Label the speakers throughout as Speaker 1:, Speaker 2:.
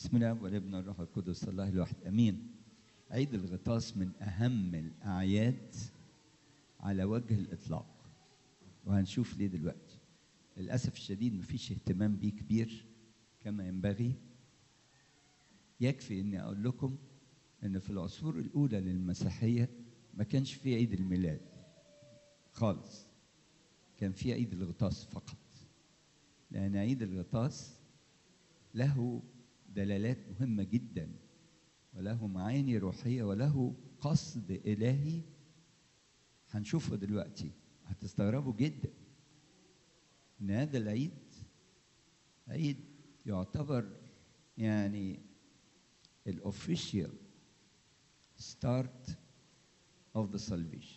Speaker 1: بسم الله والابن والروح القدس الله الواحد امين. عيد الغطاس من اهم الاعياد على وجه الاطلاق، وهنشوف ليه دلوقتي. للاسف الشديد مفيش اهتمام بيه كبير كما ينبغي. يكفي اني اقول لكم ان في العصور الاولى للمسيحيه ما كانش في عيد الميلاد خالص، كان في عيد الغطاس فقط، لان عيد الغطاس له دلالات مهمة جدا وله معاني روحية وله قصد إلهي هنشوفه دلوقتي. هتستغربوا جدا إن هذا العيد عيد يعتبر يعني الأوفيشيال ستارت of the salvation،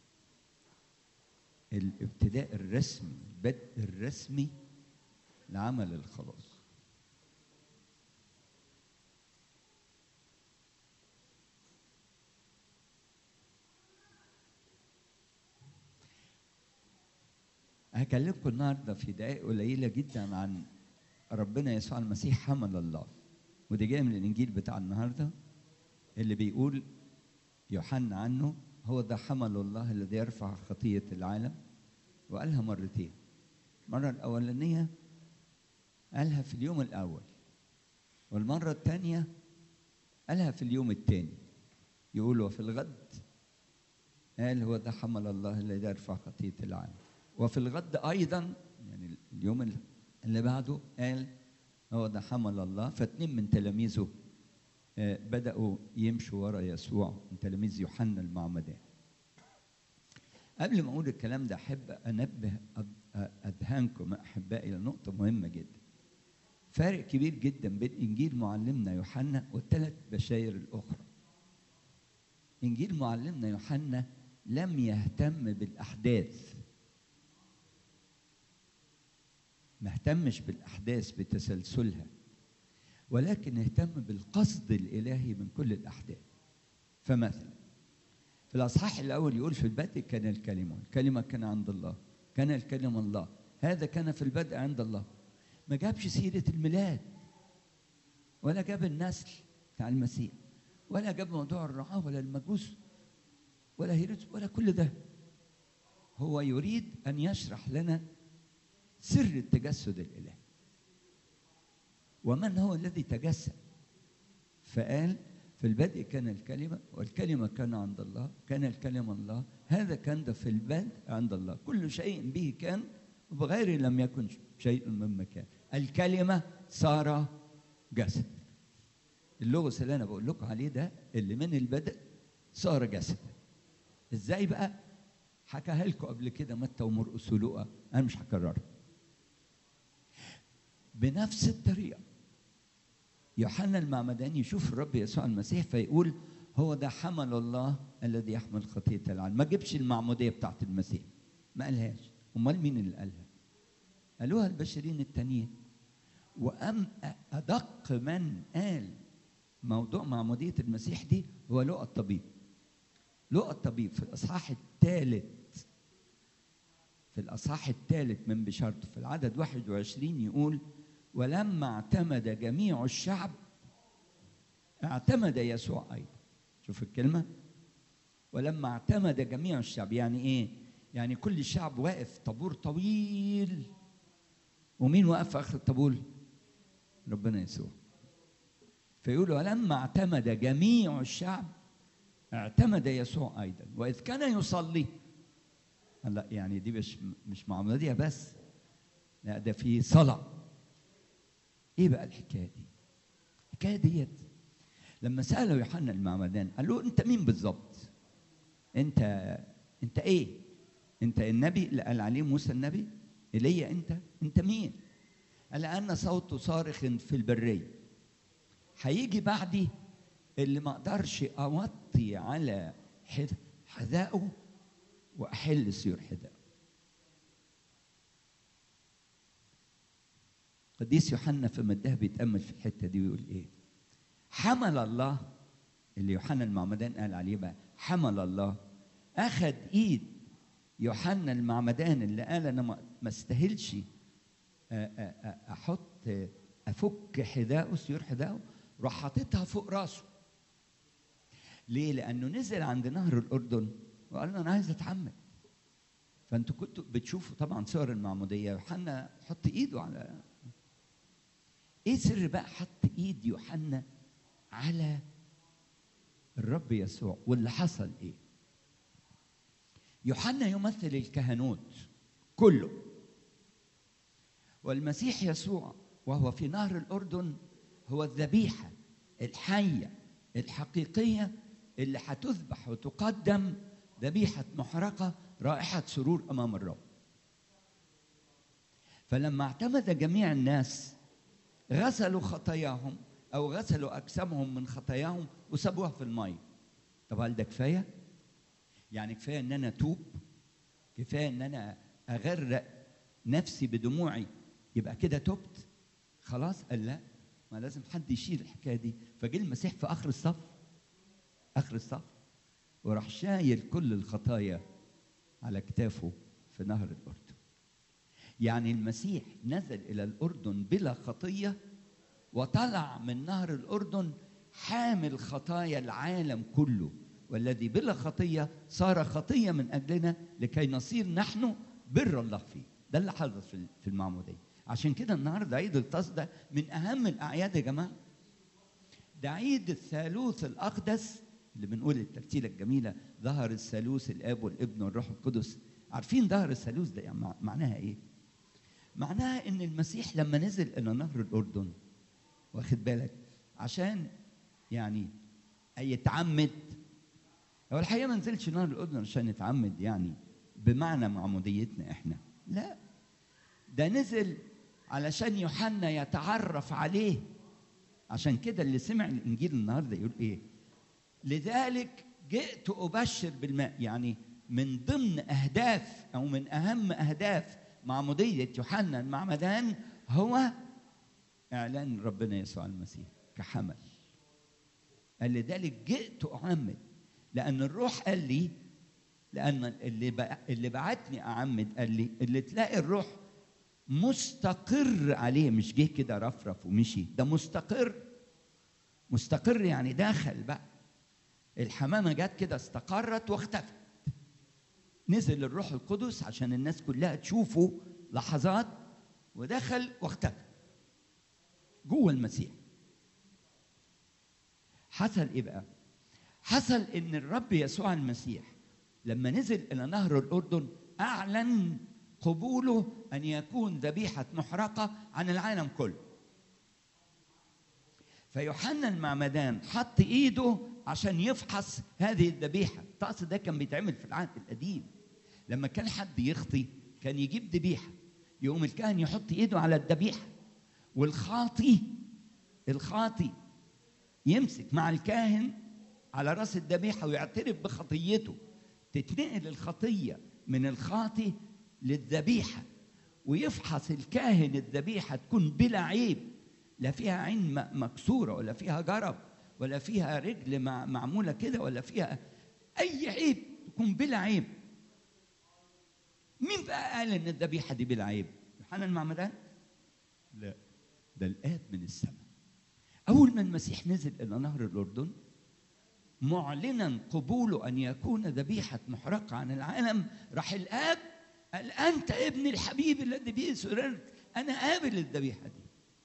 Speaker 1: الابتداء الرسمي، البدء الرسمي لعمل الخلاص. هكلمكم النهارده في دقائق قليله جدا عن ربنا يسوع المسيح حمل الله، ودي جايه من الانجيل بتاع النهارده اللي بيقول يوحنا عنه هو ده حمل الله الذي يرفع خطيه العالم، وقالها مرتين. المره الاولانيه قالها في اليوم الاول، والمره الثانيه قالها في اليوم الثاني. يقول وفي الغد قال هو ده حمل الله الذي يرفع خطيه العالم، وفي الغد أيضا يعني اليوم اللي بعده قال هو ده حمل الله. فاتنين من تلاميذه بدأوا يمشوا ورا يسوع، من تلاميذ يوحنا المعمدان. قبل ما أقول الكلام ده أحب أنبه أذهانكم أحبائي لنقطة مهمة جدا. فارق كبير جدا بين إنجيل معلمنا يوحنا والثلاث بشاير الأخرى. إنجيل معلمنا يوحنا لم يهتم بالأحداث، ما اهتمش بالأحداث بتسلسلها، ولكن اهتم بالقصد الإلهي من كل الأحداث. فمثلا في الأصحاح الأول يقول في البدء كان الكلمة، الكلمة كان عند الله، كان الكلمة الله، هذا كان في البدء عند الله. ما جابش سيرة الميلاد، ولا جاب النسل بتاع المسيح، ولا جاب موضوع الرعاة ولا المجوس ولا هيرودس ولا كل ده. هو يريد أن يشرح لنا سر التجسد الإلهي، ومن هو الذي تجسد. فقال في البدء كان الكلمة، والكلمة كان عند الله، كان الكلمة الله، هذا كان في البدء عند الله، كل شيء به كان وبغيره لم يكن شيء مما كان. الكلمة صار جسد. اللغز اللي أنا بقول لكم عليه ده اللي من البدء صار جسد. إزاي بقى؟ حكاها لكم قبل كده متى ومرقس ولوقا، أنا مش هكررها. بنفس الطريقة يوحنا المعمداني يشوف الرب يسوع المسيح فيقول هو ده حمل الله الذي يحمل خطية العالم. ما جبش المعمودية بتاعت المسيح، ما قالهاش. أمال مين اللي قالها؟ قالوها البشرين التانيين. وأم أدق من قال موضوع معمودية المسيح دي هو لوقا الطبيب. لوقا الطبيب في الأصحاح الثالث، في الأصحاح الثالث من بشارته في العدد 21 يقول ولما اعتمد جميع الشعب اعتمد يسوع أيضا. شوف الكلمة، ولما اعتمد جميع الشعب يعني إيه؟ يعني كل الشعب واقف طابور طويل، ومين واقف في آخر الطابور؟ ربنا يسوع. فيقول ولما اعتمد جميع الشعب اعتمد يسوع أيضا، وإذ كان يصلي. لا يعني دي مش معمودية بس، لا ده في صلاة. ايه بقى الحكايه دي؟ الحكايه ديت لما سأله يوحنا المعمدان قال له انت مين بالظبط؟ انت ايه؟ انت النبي اللي قال عليه موسى النبي؟ ايليا؟ انت مين؟ قال انا صوت صارخ في البريه، هيجي بعدي اللي ما اقدرش اوطي على حذائه واحل سيور حذائه. قديس يوحنا في مدها بيتأمل في الحتة دي ويقول إيه؟ حمل الله اللي يوحنا المعمدان قال عليه بقى، حمل الله أخذ إيد يوحنا المعمدان اللي قال أنا ما استاهلش أحط افك حذاءه، سيور حذاءه، راح حاططها فوق راسه. ليه؟ لانه نزل عند نهر الاردن وقال له انا عايز اتعمد. فانتوا كنتوا بتشوفوا طبعا صور المعموديه، يوحنا حط ايده على ايه؟ سر بقى حط ايد يوحنا على الرب يسوع. واللي حصل ايه؟ يوحنا يمثل الكهنوت كله، والمسيح يسوع وهو في نهر الأردن هو الذبيحة الحية الحقيقية اللي هتذبح وتقدم ذبيحة محرقة رائحة سرور أمام الرب. فلما اعتمد جميع الناس غسلوا خطاياهم أو غسلوا أجسامهم من خطاياهم وسابوها في الماء. طب هل ده كفاية؟ يعني كفاية إن أنا أتوب؟ كفاية إن أنا أغرق نفسي بدموعي يبقى كده تبت؟ خلاص؟ قال لا، ما لازم حد يشيل الحكاية دي. فجه المسيح في آخر الصف، آخر الصف، وراح شايل كل الخطايا على كتافه في نهر الأردن. يعني المسيح نزل إلى الأردن بلا خطية، وطلع من نهر الأردن حامل خطايا العالم كله، والذي بلا خطية صار خطية من أجلنا لكي نصير نحن بر الله فيه. ده اللي حدث في المعمودية. عشان كده النهارده عيد الطاس ده من أهم الأعياد يا جماعة. ده عيد الثالوث الأقدس اللي بنقول الترتيلة الجميلة ظهر الثالوث الآب والابن والروح القدس. عارفين ظهر الثالوث ده يعني معناها إيه؟ معناها إن المسيح لما نزل إلى نهر الأردن، واخد بالك، عشان يعني يتعمد. هو الحقيقة ما نزلش نهر الأردن عشان يتعمد يعني بمعنى معموديتنا إحنا، لا، ده نزل علشان يوحنا يتعرف عليه. عشان كده اللي سمع الإنجيل النهارده يقول إيه؟ لذلك جئت أبشر بالماء. يعني من ضمن أهداف أو من أهم أهداف معمودية يوحنا المعمدان هو إعلان ربنا يسوع المسيح كحمل. قال لذلك جئت أعمد، لأن الروح قال لي، لأن اللي بعتني أعمد قال لي اللي تلاقي الروح مستقر عليه، مش جه كده رفرف ومشي، ده مستقر. مستقر يعني داخل بقى. الحمامة جت كده استقرت واختفت. نزل الروح القدس عشان الناس كلها تشوفه لحظات، ودخل واختفى جوه المسيح. حصل ايه بقى؟ حصل ان الرب يسوع المسيح لما نزل الى نهر الاردن اعلن قبوله ان يكون ذبيحه محرقه عن العالم كله. فيوحنا المعمدان حط ايده عشان يفحص هذه الذبيحه. الطقس ده كان بيتعمل في العهد القديم. لما كان حد يخطي كان يجيب ذبيحه، يقوم الكاهن يحط ايده على الذبيحه، والخاطي يمسك مع الكاهن على راس الذبيحه ويعترف بخطيته. تتنقل الخطيه من الخاطي للذبيحه، ويفحص الكاهن الذبيحه تكون بلا عيب، لا فيها عين مكسوره ولا فيها جرب ولا فيها رجل معموله كده ولا فيها اي عيب، تكون بلا عيب. مين بقى قال ان الذبيحه دي بلا عيب؟ يوحنا المعمدان؟ لا، ده الآب من السماء. أول ما المسيح نزل إلى نهر الأردن معلنا قبوله أن يكون ذبيحة محرقة عن العالم، راح الآب قال أنت ابن الحبيب الذي به سررت، أنا قابل الذبيحة دي،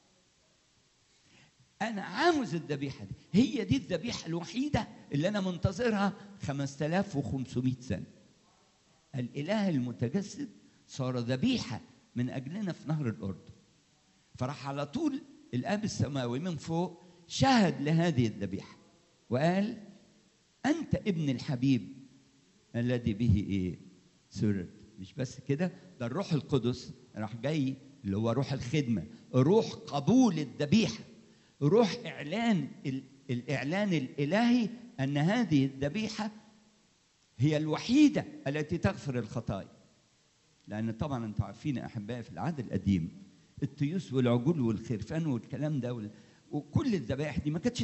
Speaker 1: أنا عاوز الذبيحة دي، هي دي الذبيحة الوحيدة اللي أنا منتظرها 5500 سنة. الإله المتجسد صار ذبيحة من أجلنا في نهر الأردن. فراح على طول الآب السماوي من فوق شهد لهذه الذبيحة وقال أنت ابن الحبيب الذي به إيه؟ سررت. مش بس كده، ده الروح القدس راح جاي اللي هو روح الخدمة، روح قبول الذبيحة، روح الإعلان الإلهي أن هذه الذبيحة هي الوحيدة التي تغفر الخطايا. لأن طبعا أنتم عارفين أحبائي في العهد القديم التيوس والعجول والخرفان والكلام ده وكل الذبائح دي ما كانتش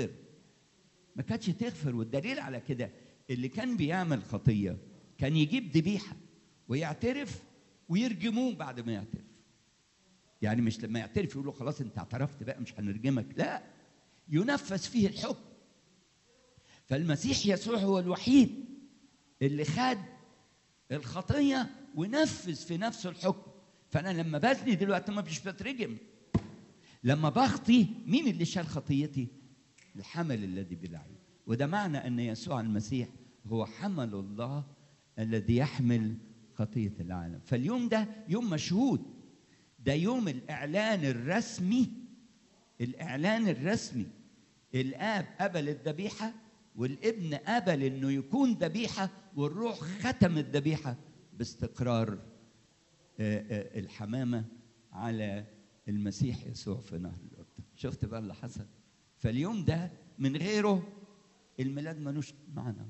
Speaker 1: تغفر. والدليل على كده اللي كان بيعمل خطية كان يجيب ذبيحة ويعترف ويرجموه بعد ما يعترف. يعني مش لما يعترف يقول له خلاص انت اعترفت بقى مش هنرجمك، لا، ينفذ فيه الحكم. فالمسيح يسوع هو الوحيد اللي خد الخطيه ونفذ في نفسه الحكم. فانا لما بزني دلوقتي ما مش بترجم، لما بخطي مين اللي شال خطيتي؟ الحمل الذي بلا عيب. وده معنى ان يسوع المسيح هو حمل الله الذي يحمل خطيه العالم. فاليوم ده يوم مشهود، ده يوم الاعلان الرسمي، الاعلان الرسمي. الاب قبل الذبيحه والابن قبل انه يكون ذبيحه، والروح ختم الذبيحه باستقرار الحمامه على المسيح يسوع في نهر الاردن. شفت بقى اللي حصل؟ فاليوم ده من غيره الميلاد ملوش معنى،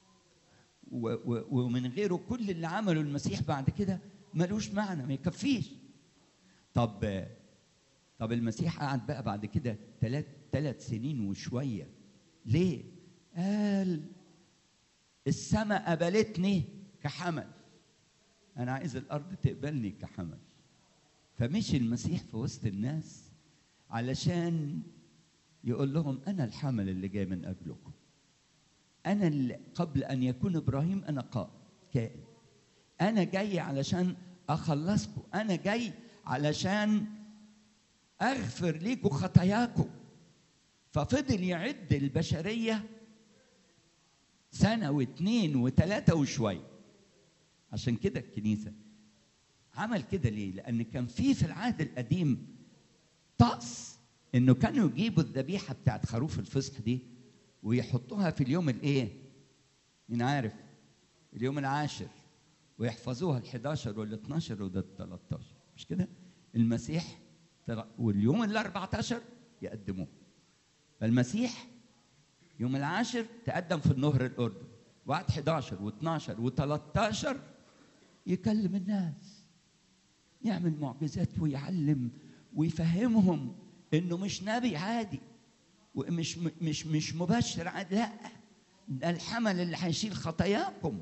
Speaker 1: ومن غيره كل اللي عمله المسيح بعد كده ملوش معنى، ما يكفيش. طب المسيح قعد بقى بعد كده 3 سنين وشويه. ليه؟ قال السماء قبلتني كحمل، انا عايز الارض تقبلني كحمل. فمشي المسيح في وسط الناس علشان يقول لهم انا الحمل اللي جاي من اجلكم، انا اللي قبل ان يكون ابراهيم انا كائن، انا جاي علشان اخلصكم، انا جاي علشان اغفر ليكم خطاياكم. ففضل يعد البشريه 1 و2 و3 وشويه. عشان كده الكنيسه عمل كده. ليه؟ لان كان في العهد القديم طقس انه كانوا يجيبوا الذبيحه بتاعت خروف الفصح دي ويحطوها في اليوم الايه؟ مين عارف؟ اليوم العاشر، ويحفظوها ال11 وال12 وال13، مش كده؟ المسيح واليوم ال14 يقدموه. فالمسيح يوم العاشر تقدم في النهر الاردن، وقعد 11 و12 و13 يكلم الناس، يعمل معجزات ويعلم ويفهمهم انه مش نبي عادي ومش مش مبشر عادي، لا، ده الحمل اللي هيشيل خطاياكم،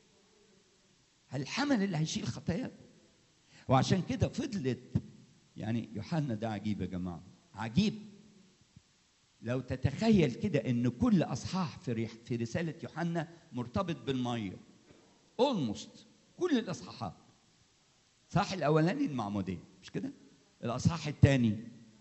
Speaker 1: الحمل اللي هيشيل خطاياكم. وعشان كده فضلت، يعني يوحنا ده عجيب يا جماعه، عجيب. لو تتخيل كده ان كل اصحاح في رساله يوحنا مرتبط بالميه، اولموست كل الاصحاحات. الصحاح الاولاني المعموديه، مش كده؟ الاصحاح الثاني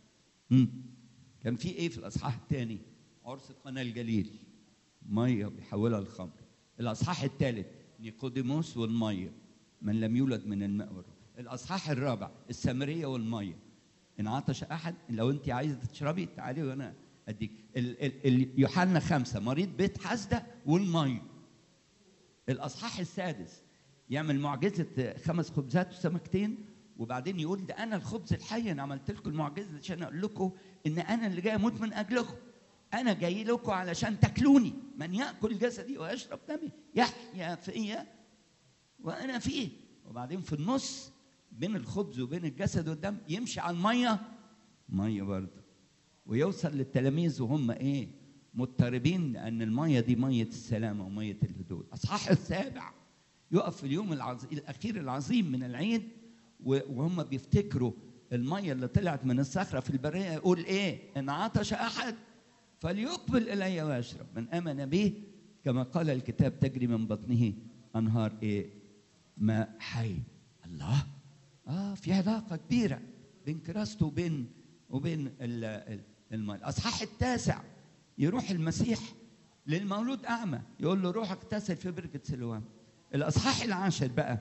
Speaker 1: كان في ايه في الاصحاح الثاني؟ عرس قنا الجليل، ميه بيحولها لخمر. الاصحاح الثالث نيقوديموس والميه، من لم يولد من الماء والروح. الاصحاح الرابع السامريه والميه، ان عطش احد، لو انت عايزه تشربي تعالي وانا اديك. يوحنا 5 مريض بيت حسده والميه. الاصحاح السادس يعمل معجزه 5 خبزات وسمكتين، وبعدين يقول ده انا الخبز الحي، انا عملت لكم المعجزه عشان اقول لكم ان انا اللي جاي اموت من اجلكم، انا جاي لكم علشان تاكلوني، من ياكل جسدي ويشرب دمي يحيا فيا وانا فيه. وبعدين في النص بين الخبز وبين الجسد والدم يمشي على الميه، ميه برضه، ويوصل للتلاميذ وهم ايه؟ مضطربين، لان الميه دي ميه السلامه وميه الهدوء. الاصحاح السابع يقف في اليوم الاخير العظيم من العيد، وهم بيفتكروا الميه اللي طلعت من الصخره في البريه، يقول ايه؟ ان عطش احد فليقبل الي ويشرب، من امن به كما قال الكتاب تجري من بطنه انهار ايه؟ ماء حي. الله، في علاقه كبيره بين كراسته وبين الماء. الاصحاح التاسع يروح المسيح للمولود اعمى، يقول له روح اغتسل في بركه سلوان. الاصحاح العاشر بقى،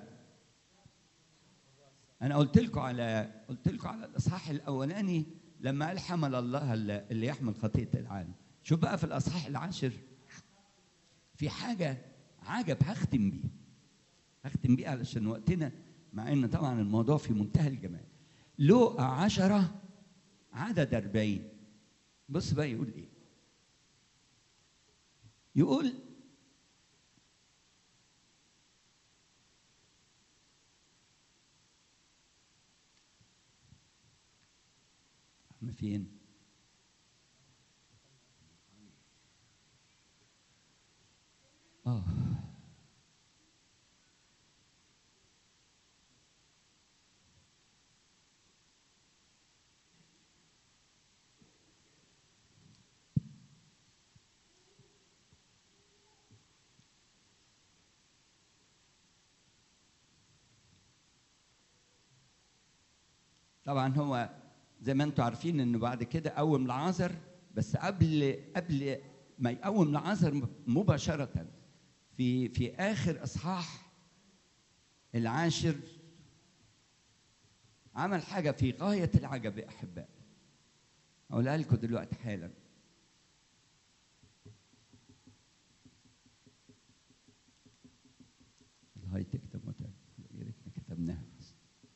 Speaker 1: انا قلت لكم على الاصحاح الاولاني لما قال حمل الله اللي يحمل خطيه العالم. شوف بقى في الاصحاح العاشر في حاجه عجب، هختم بيه علشان وقتنا، مع ان طبعا الموضوع في منتهى الجمال. لوقا 10 عدد 40. بص بقى يقول ايه؟ يقول احنا فين؟ طبعا هو زي ما انتم عارفين انه بعد كده قوم لعازر، بس قبل ما يقوم لعازر مباشرة في آخر إصحاح العاشر عمل حاجة في غاية العجب يا أحبائي. أقولها لكم دلوقتي حالا. الهاي تكتب متعب، يا ريتنا كتبناها بس.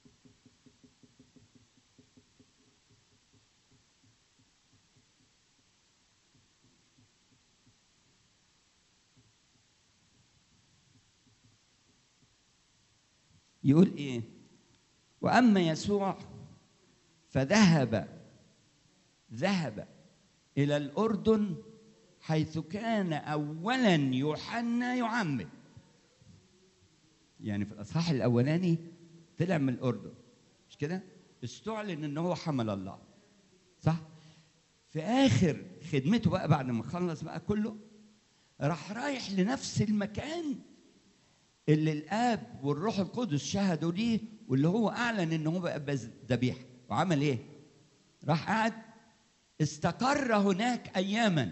Speaker 1: يقول إيه؟ وأما يسوع فذهب إلى الأردن حيث كان أولا يوحنا يعمد. يعني في الأصحاح الأولاني طلع من الأردن، مش كده؟ استعلن إن هو حمل الله، صح؟ في آخر خدمته بقى بعد ما خلص بقى كله، راح رايح لنفس المكان اللي الآب والروح القدس شهدوا ليه، واللي هو أعلن إن هو بقى ذبيحة. وعمل إيه؟ راح قعد استقر هناك أياما.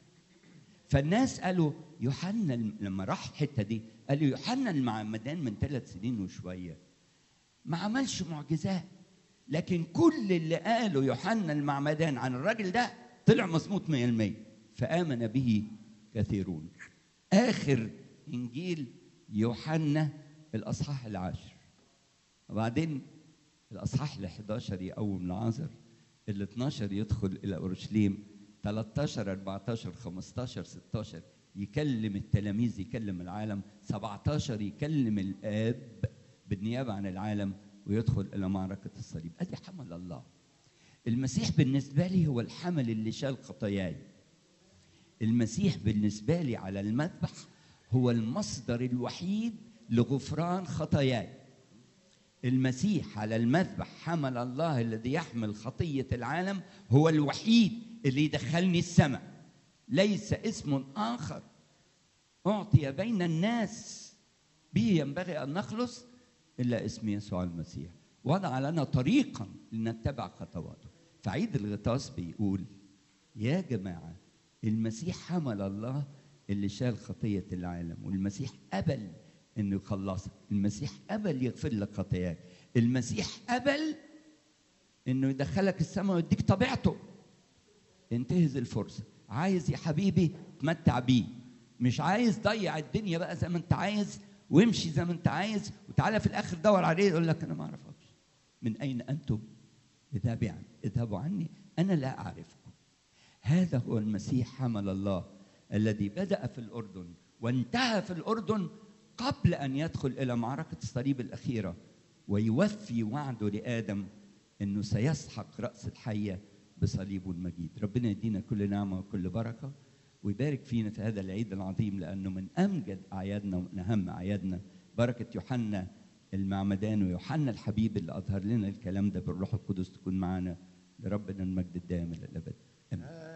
Speaker 1: فالناس قالوا يوحنا لما راح الحتة دي قالوا يوحنا المعمدان من 3 سنين وشوية ما عملش معجزات، لكن كل اللي قاله يوحنا المعمدان عن الراجل ده طلع مظبوط 100%، فآمن به كثيرون. آخر إنجيل يوحنا الأصحاح العاشر، وبعدين الأصحاح ال11 يقوم لعازر، ال12 يدخل إلى أورشليم، 13 14 15 16 يكلم التلاميذ، يكلم العالم، 17 يكلم الآب بالنيابة عن العالم ويدخل إلى معركة الصليب. أدي حمل الله. المسيح بالنسبة لي هو الحمل اللي شال خطاياي. المسيح بالنسبة لي على المذبح هو المصدر الوحيد لغفران خطاياي. المسيح على المذبح حمل الله الذي يحمل خطية العالم، هو الوحيد اللي يدخلني السماء. ليس اسم آخر أعطي بين الناس به ينبغي أن نخلص إلا اسم يسوع المسيح، وضع لنا طريقا لنتبع خطواته. فعيد الغطاس بيقول يا جماعة المسيح حمل الله اللي شال خطية العالم، والمسيح قبل إنه يخلصك، المسيح قبل يغفر لك خطاياك، المسيح قبل إنه يدخلك السماء ويديك طبيعته. انتهز الفرصة. عايز يا حبيبي تمتع بيه، مش عايز ضيع الدنيا بقى زي ما انت عايز وامشي زي ما انت عايز، وتعالى في الآخر دور عليه يقول لك أنا ما أعرفكش. من أين أنتم؟ اذهبوا عني أنا لا أعرفكم. هذا هو المسيح حمل الله الذي بدأ في الأردن وانتهى في الأردن قبل أن يدخل إلى معركة الصليب الأخيرة ويوفي وعده لآدم أنه سيسحق رأس الحية بصليبه المجيد. ربنا يدينا كل نعمة وكل بركة ويبارك فينا في هذا العيد العظيم، لأنه من أمجد أعيادنا ومن أهم أعيادنا. بركة يوحنا المعمدان ويوحنا الحبيب اللي أظهر لنا الكلام ده بالروح القدس تكون معنا، لربنا المجد الدائم إلى الأبد. آمين.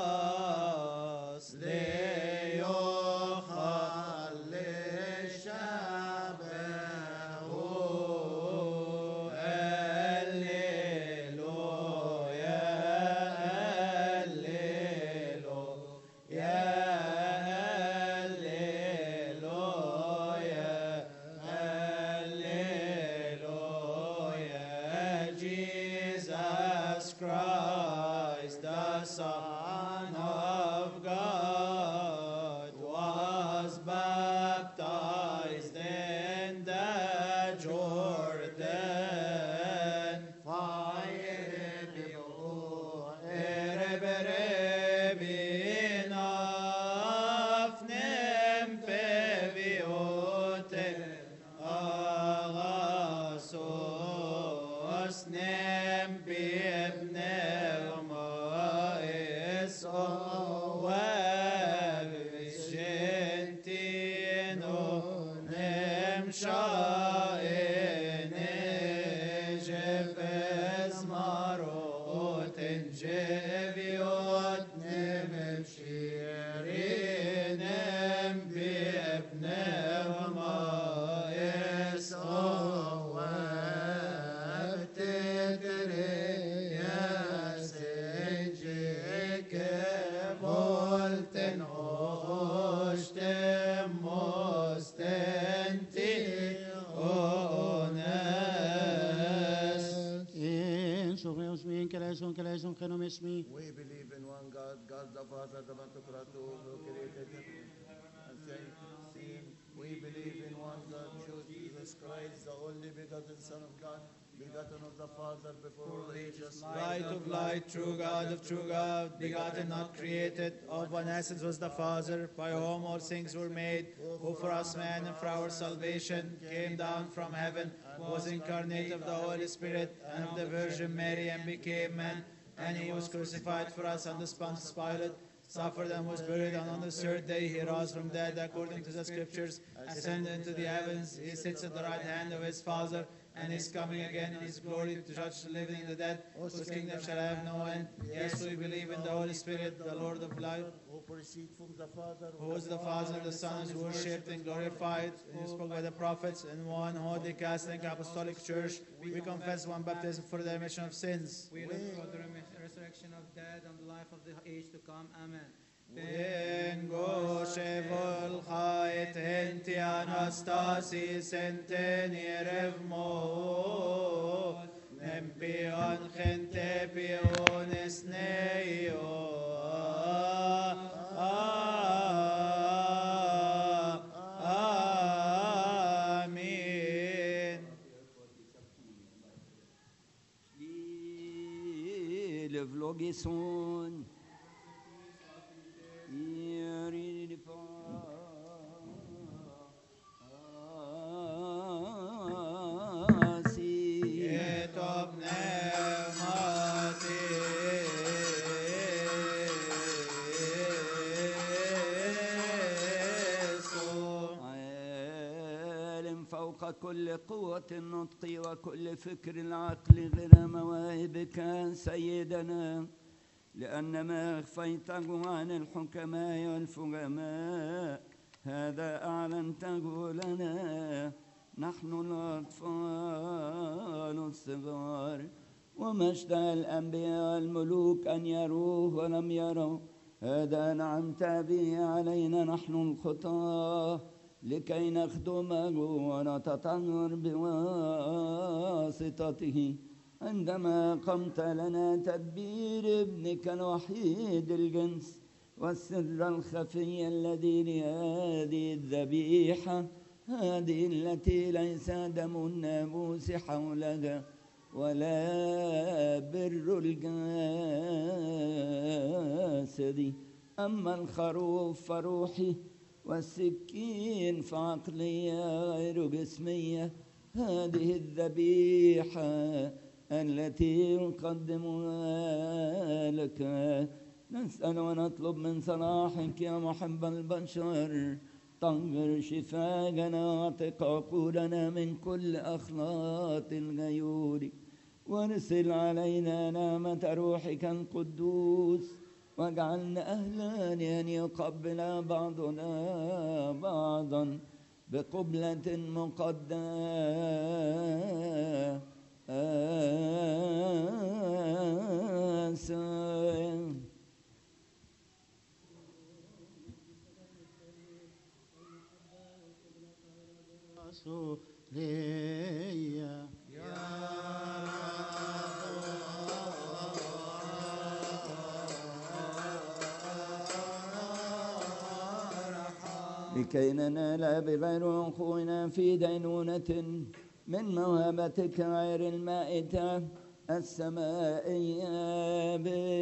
Speaker 2: خلاص ليخلص We believe in one God, God the Father, the Pantocrator, who created heaven and earth. We believe in one God, Jesus Christ, the only begotten Son of God, begotten of the Father before all ages.
Speaker 3: Light of light, true God of true God, begotten, not created, of one essence was the Father, by whom all things were made, who for us man and for our salvation came down from heaven, was incarnate of the Holy Spirit and of the Virgin Mary, and became man. And he was crucified for us under Pontius Pilate, suffered and was buried, and on the third day he rose from dead according to the Scriptures, ascended into the heavens, he sits at the right hand of his Father, and is coming again in his glory to judge the living and the dead, whose kingdom shall have no end. Yes, we believe in the Holy Spirit, the Lord of life,
Speaker 2: who proceed from the Father,
Speaker 3: who is the Father and the Son, is worshipped and glorified, and is spoken by the prophets, in one holy Catholic Apostolic Church. We confess one baptism for the remission of sins.
Speaker 4: We look for the resurrection of dead and the life of the age to come. Amen.
Speaker 3: Vengo shevol chait enti anastasis enteni revmo nempion gente pion esneio Amen.
Speaker 1: Le vlogison. فوق كل قوة النطق وكل فكر العقل غير مواهبك سيدنا، لأن ما أخفيته عن الحكماء والفهماء هذا أعلنته لنا نحن الأطفال الصغار. وما اشتهى الأنبياء والملوك أن يروه ولم يروا، هذا أنعمت به علينا نحن الخطاة، لكي نخدمه ونتطهر بواسطته، عندما قمت لنا تدبير ابنك الوحيد الجنس والسر الخفي الذي لهذه الذبيحة، هذه التي ليس دم الناموس حولها ولا بر الجسد، أما الخروف فروحي والسكين فعقلية غير جسمية. هذه الذبيحة التي نقدمها لك نسأل ونطلب من صلاحك يا محب البشر، طهر شفاءنا واعتق عقولنا من كل أخلاط الغيور، وارسل علينا نعمة روحك القدوس، واجعلنا أهلا أن يقبل بعضنا بعضا بقبلة مقدسة. لكي ننال بغير عقولنا في دينونة من موهبتك غير المائتة السمائية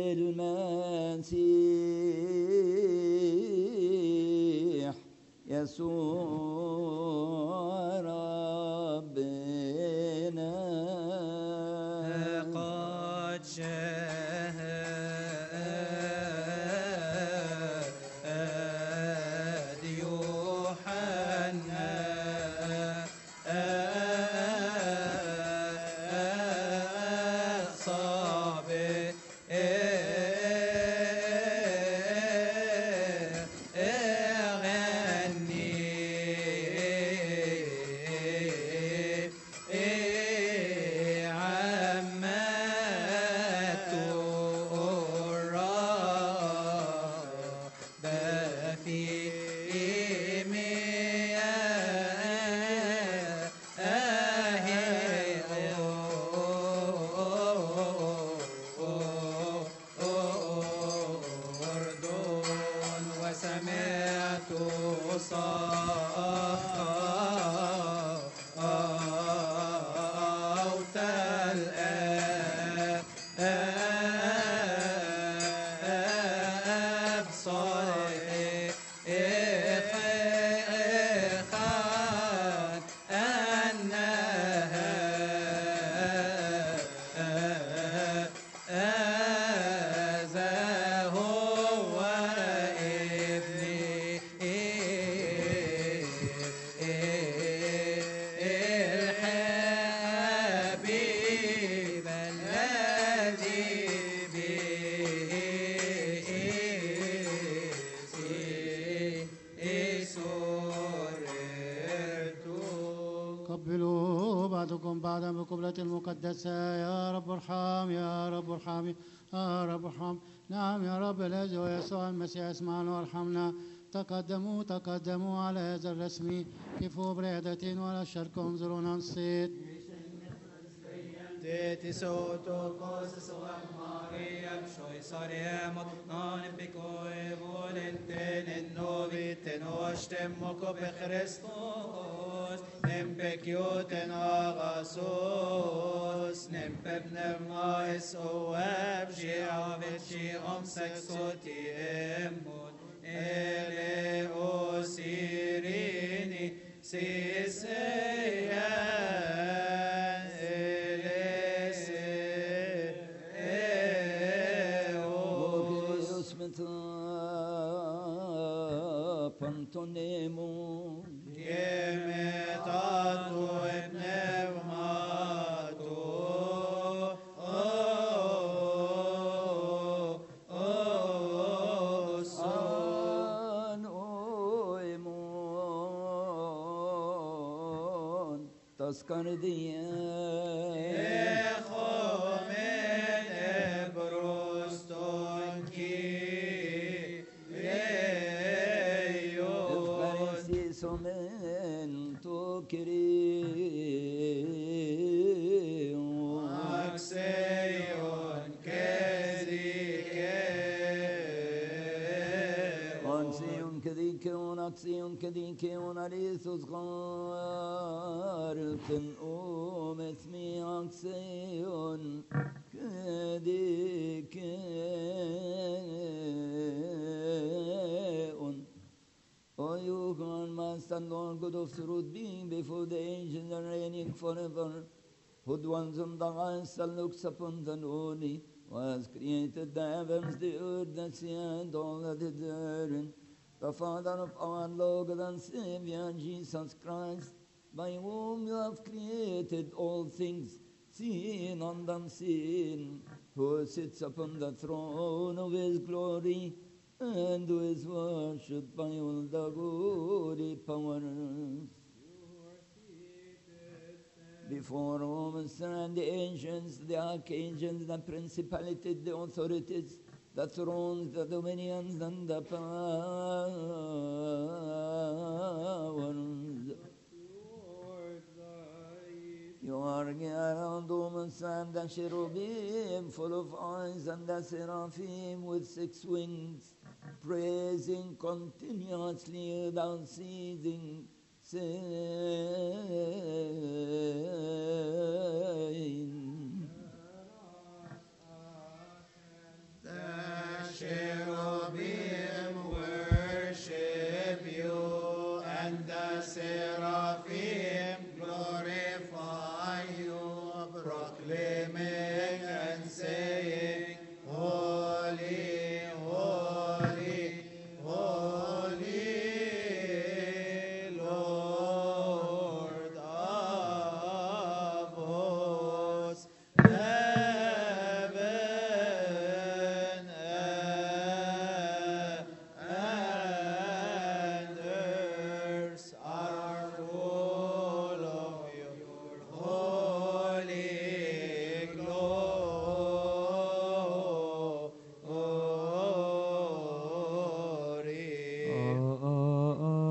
Speaker 1: بالمسيح يسوع ربنا.
Speaker 4: قد شاهد يوحنا
Speaker 5: وقبلوا بعضكم بعضا بقبلة المقدسة. يا رب ارحم يا رب ارحم يا رب ارحم. نعم يا رب الذي هو يسوع المسيح اسمعنا وارحمنا. تقدموا على هذا الرسم. كفوا برعدة ولا الشرق انظروا ننصت.
Speaker 3: Det är så då kostas och Maria sköjsaremot nanen bekoj volenten en noviten ostem och be Kristus nempekjoten agasos nempebnemais oabshi avitshi om sexoti emot ele osirini siseya
Speaker 1: Pantonemo
Speaker 3: Diemetato et pneumato
Speaker 1: San Oemon Tascardia Action كذيك ونريث صغار تنقوم اسمي أكسيون كذيك O you God, Master, Lord, God of truth, being before the ages and reigning forever, who dwells on the heights and looks upon the lowly, who has created the heavens, the earth, the sea, and all that is therein. The Father of our Lord and Savior, Jesus Christ, by whom you have created all things, seen and unseen, who sits upon the throne of his glory, and who is worshipped by all the glory powers. Before whom stand the ancients, the archangels, the principalities, the authorities, the thrones, the dominions, and the powers. You are around whom and the cherubim full of eyes, and the seraphim with 6 wings, praising continuously without ceasing, saying,
Speaker 3: The cherubim worship you, and the seraphim glorify you, proclaiming and saying, Holy, holy, holy, Lord of hosts. Heaven and earth are full of your holy glory.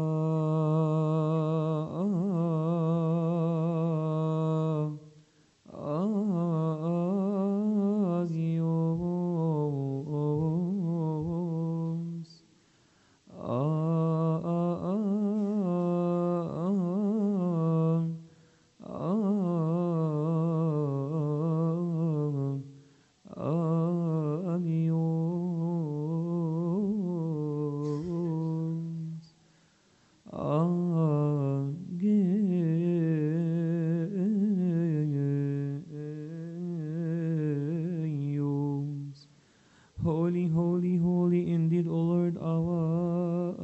Speaker 6: Holy, holy, holy indeed, O Lord our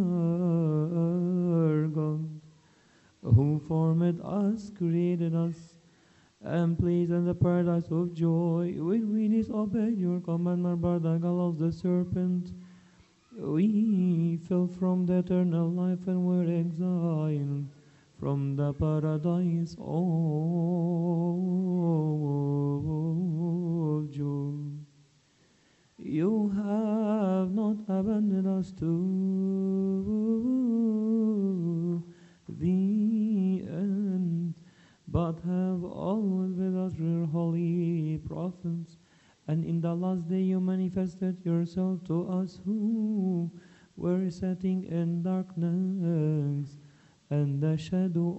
Speaker 6: God, who formed us, created us, and placed in the paradise of joy. When we disobeyed your commandment by the guile of the serpent, we fell from the eternal life and were exiled from the paradise of joy. You have not abandoned us to the end, but have always with us your holy prophets. And in the last day you manifested yourself to us who were sitting in darkness and the shadow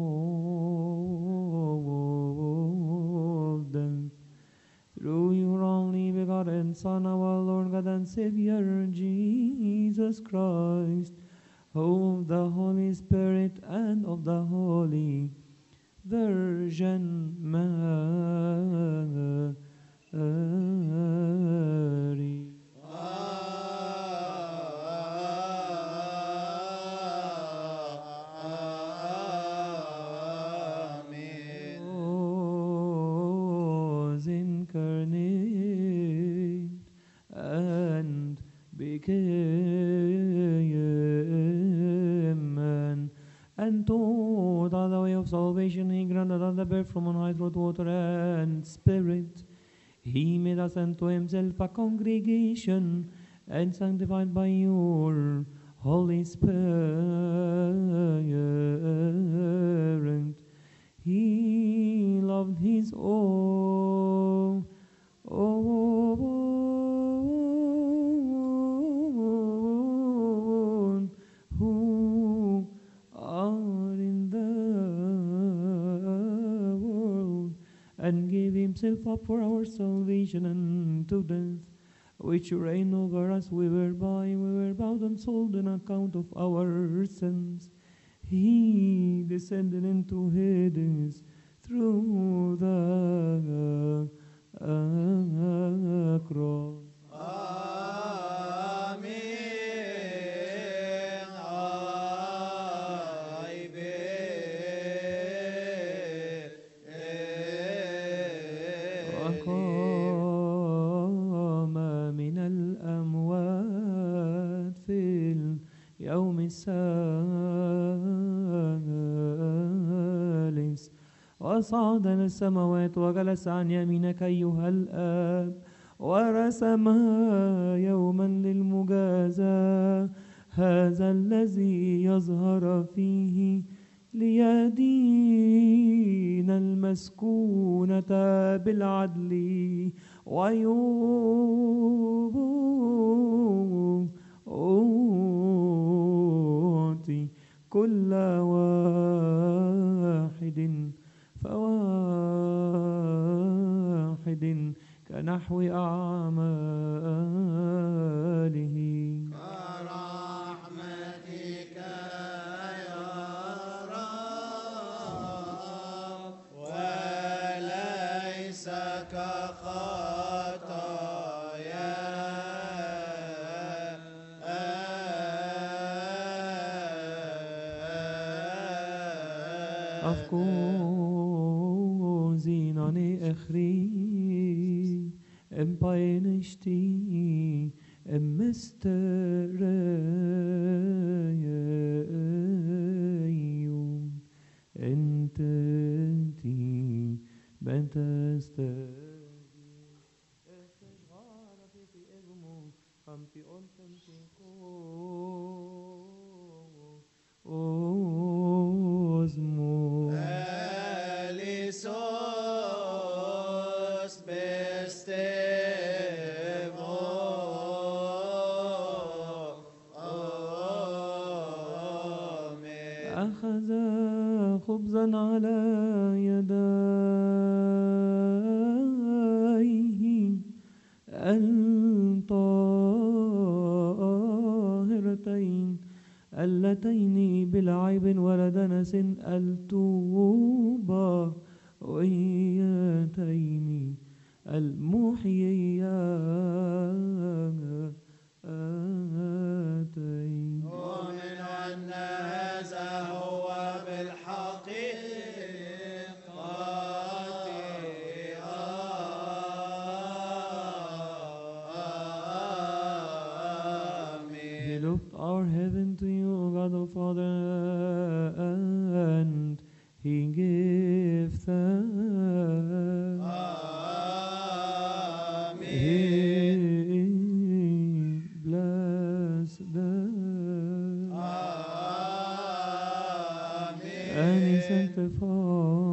Speaker 6: of death. Through your only begotten Son, our Lord God and Savior, Jesus Christ, of the Holy Spirit and of the Holy Virgin Mary.
Speaker 2: Amen.
Speaker 6: Was incarnate and became man, and taught us the way of salvation. He granted us the birth from on high through water and spirit. He made us unto himself a congregation, and sanctified by your Holy Spirit. He loved his own, who are in the world, and gave himself up for our salvation unto death, which reign over us. We were bought and sold on account of our sins. He descended into Hades through the cross. وقام من الأموات في اليوم الثالث، وصعد إلى السماوات وجلس عن يمينك أيها الآب، ورسم يوما للمجازاة، هذا الذي يظهر فيه ليدين المسكونة بالعدل ويؤتي كل واحد فواحد كنحو أعماله.
Speaker 2: برحمتك يا رب، وليس كخطايا
Speaker 6: Afkozinane echri empeinishti emmisterayun ententi benteste Osmo
Speaker 2: Elisos bestevo Amen.
Speaker 6: أخذ خبزا على يديه الطاهرتين اللتين بالعيب ولدنس التوبة ويتين المحييتين.
Speaker 2: ومن أن هذا هو
Speaker 6: He looked our heaven to you, God the Father, and give thanks.
Speaker 3: Amen.
Speaker 6: Bless them.
Speaker 3: Amen.
Speaker 6: And he sanctified them.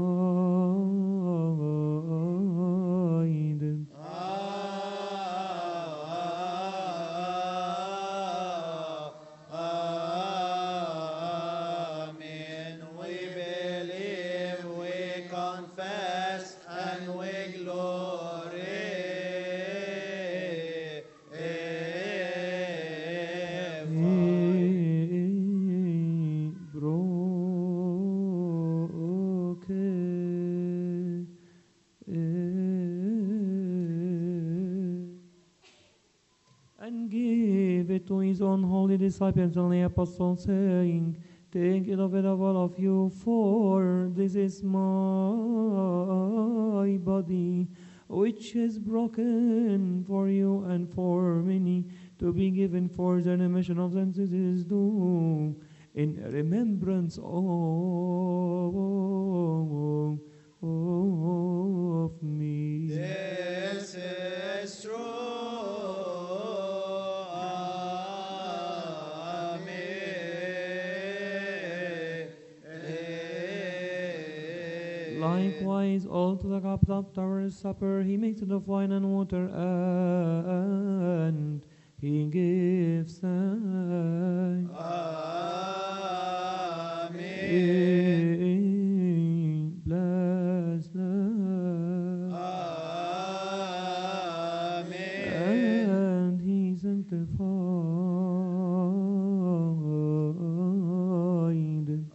Speaker 3: Amen. We believe, we confess, and we
Speaker 6: and give it to his own holy disciples and the apostles, saying, take it of it of all of you, for this is my body, which is broken for you and for many, to be given for the remission of sins. Do in remembrance of me.
Speaker 3: This is true. Amen.
Speaker 6: Likewise, also the cup after his supper, he makes it of wine and water, and he gives thanks.
Speaker 3: Amen.
Speaker 6: Bless them.
Speaker 3: Amen.
Speaker 6: And he sanctified them.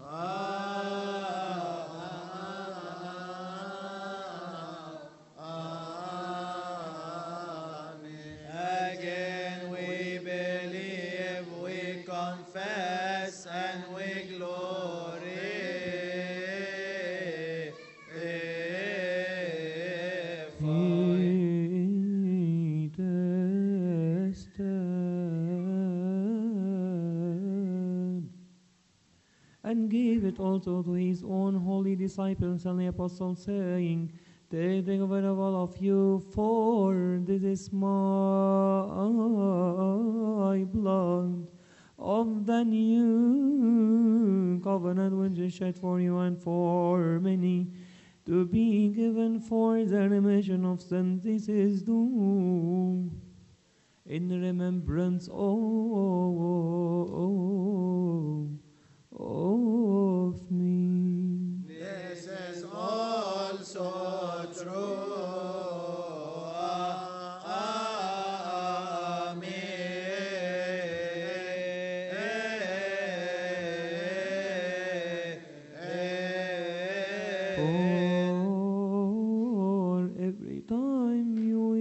Speaker 3: Again we believe, we confess, and we glorify.
Speaker 6: He tested and gave it also to his own holy disciples and the apostles, saying, take of it of all of you, for this is my blood of the new covenant, which is shed for you and for many, to be given for the remission of sins. This is due in remembrance of me.
Speaker 3: This is also true.
Speaker 6: For every time you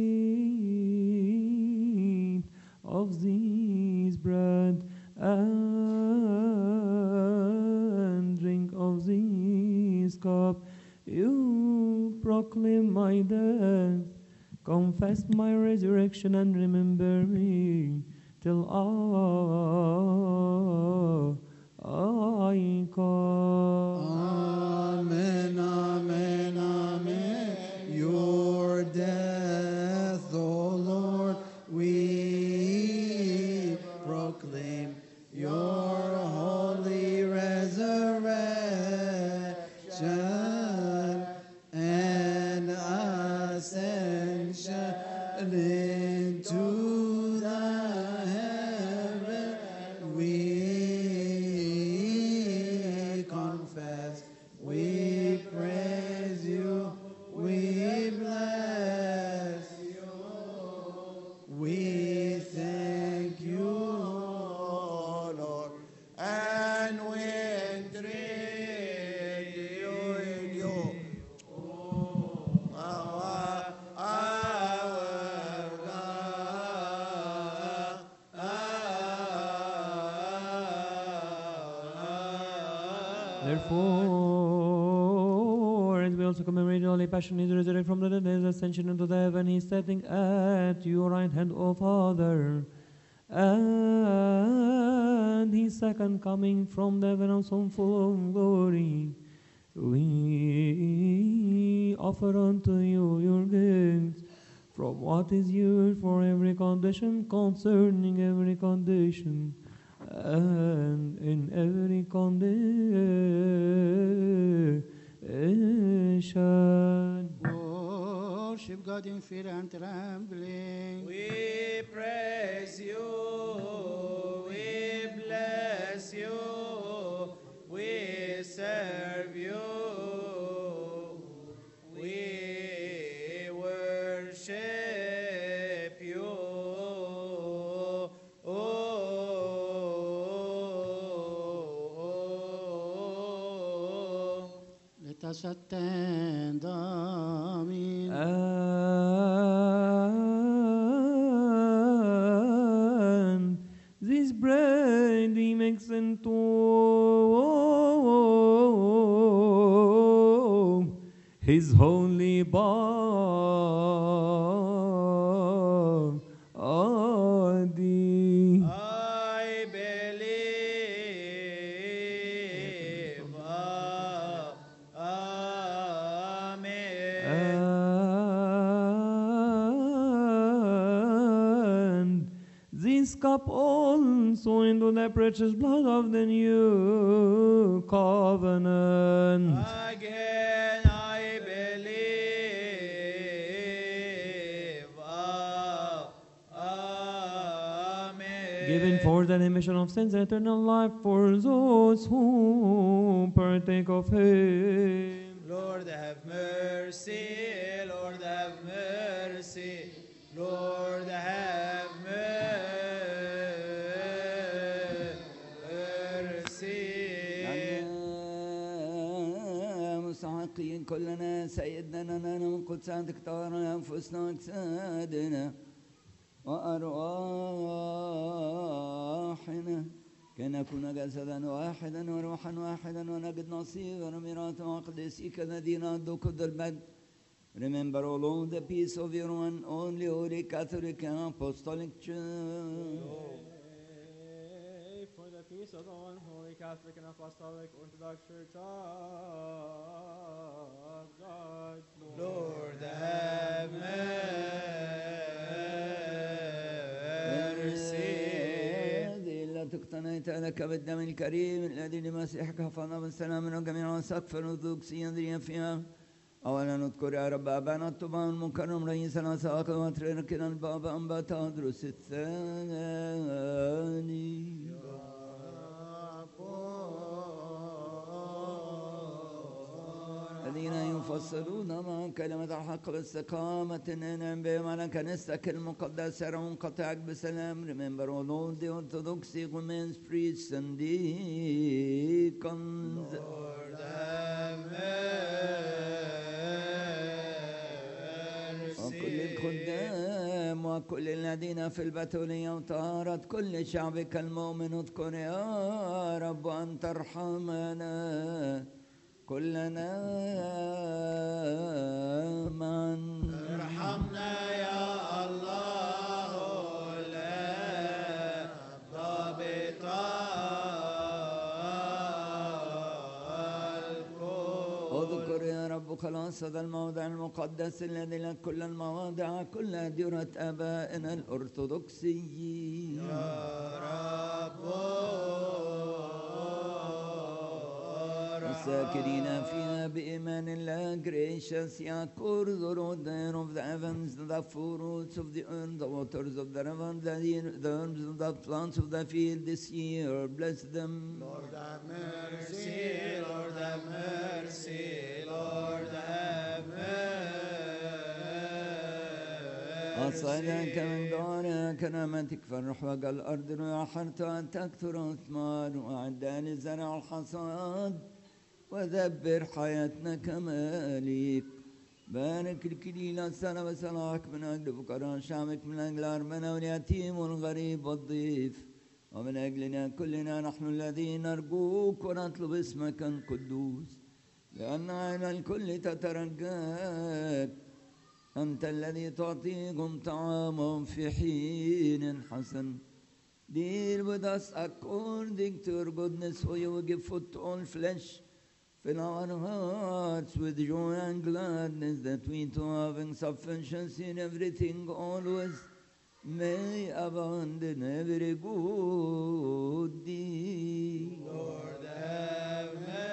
Speaker 6: eat of this bread and drink of this cup, you proclaim my death, confess my resurrection, and remember me till I come.
Speaker 7: Amen, amen, amen. Your death, O Lord, we proclaim. Your holy resurrection and ascension into the heaven. We confess, we praise you, we bless you, we thank you,
Speaker 2: Lord, and we entreat you, our God.
Speaker 6: Therefore, as we also commemorate the Holy Passion, His resurrection from the dead, His ascension into the heaven, His setting at your right hand, O Father, and His second coming from the heaven, also full of glory, we offer unto you your gifts from what is used for every condition concerning every condition and in every condition.
Speaker 5: Worship God in fear and trembling.
Speaker 3: We praise you, we bless you, we serve you, we worship you.
Speaker 5: Let us attend. Amen.
Speaker 6: And this bread we mix into his holy body.
Speaker 3: I believe. Amen.
Speaker 6: And this cup also into the precious blood of the new covenant.
Speaker 3: Again I believe. Amen.
Speaker 6: Given for the remission of sins and eternal life for those who partake of him.
Speaker 3: Lord have mercy, Lord have mercy, Lord have mercy.
Speaker 1: مستحقين كلنا سيدنا لنا من قدساتك طهرنا أنفسنا وأجسادنا وأرواحنا كي نكون جسدا واحدا وروحا واحدا ونجد نصيبا وميراثا وقدسيك الذين أدوك المجد. Remember, O Lord, the peace of your one only Holy Catholic and Apostolic Church.
Speaker 6: For the peace of the one holy Catholic and Apostolic Orthodox Church of God.
Speaker 3: Lord have mercy.
Speaker 1: هذه التي اقتنيت لك بالدم الكريم الذي لمسيحك حفظنا بالسلام وجميع سقف الأرثوذكسية ندري فيها. أولا نذكر يا رب أبانا الطبعا المكرم رئيسنا ساق وتركنا البابا أنبا تدرس الثاني. الذين يفصلون مع كلمة الحق باستقامة ننعم بهم على كنيستك المقدسة ونقطعك بسلام. Remember, O Lord, the Orthodox women's priests and deacons.
Speaker 3: Lord have
Speaker 1: وكل
Speaker 3: mercy.
Speaker 1: الخدام وكل الذين في البتولية وطهارة كل شعبك المؤمن اذكر يا رب أن ترحمنا كلنا معا.
Speaker 3: ارحمنا يا الله لا ضابط الكل.
Speaker 1: اذكر يا رب خلاص هذا الموضع المقدس الذي لك كل المواضع كل ديرة آبائنا الأرثوذكسيين.
Speaker 3: يا رب
Speaker 1: الساكنين فيها بإيمان الله. Gracious Yakur, the Lord of the heavens, the fruits of the earth, the waters of the river, the herbs of the plants of the field this year. Bless them.
Speaker 2: Lord have
Speaker 3: mercy,
Speaker 2: mercy.
Speaker 3: Lord have mercy, Lord have
Speaker 1: أصلك من
Speaker 3: mercy.
Speaker 1: دعاء كرامتك فرح وجه الأرض وحرت أن تكثر أثمار وأعد لزرع الحصاد وذبر حياتنا كمالك. بارك الكليل السنة وصلاحك من أجل فقراء شعبك من أجل أرمنا واليتيم والغريب والضيف ومن أجلنا كلنا نحن الذين نرجوك ونطلب اسمك القدوس لأن على الكل تترجاك. أنت الذي تعطيهم طعامهم في حين حسن. Deal with us according to your goodness, for you will give food to all flesh. Fill our hearts with joy and gladness that we too having sufficiency in everything always may abound in every good deed.
Speaker 3: Lord, have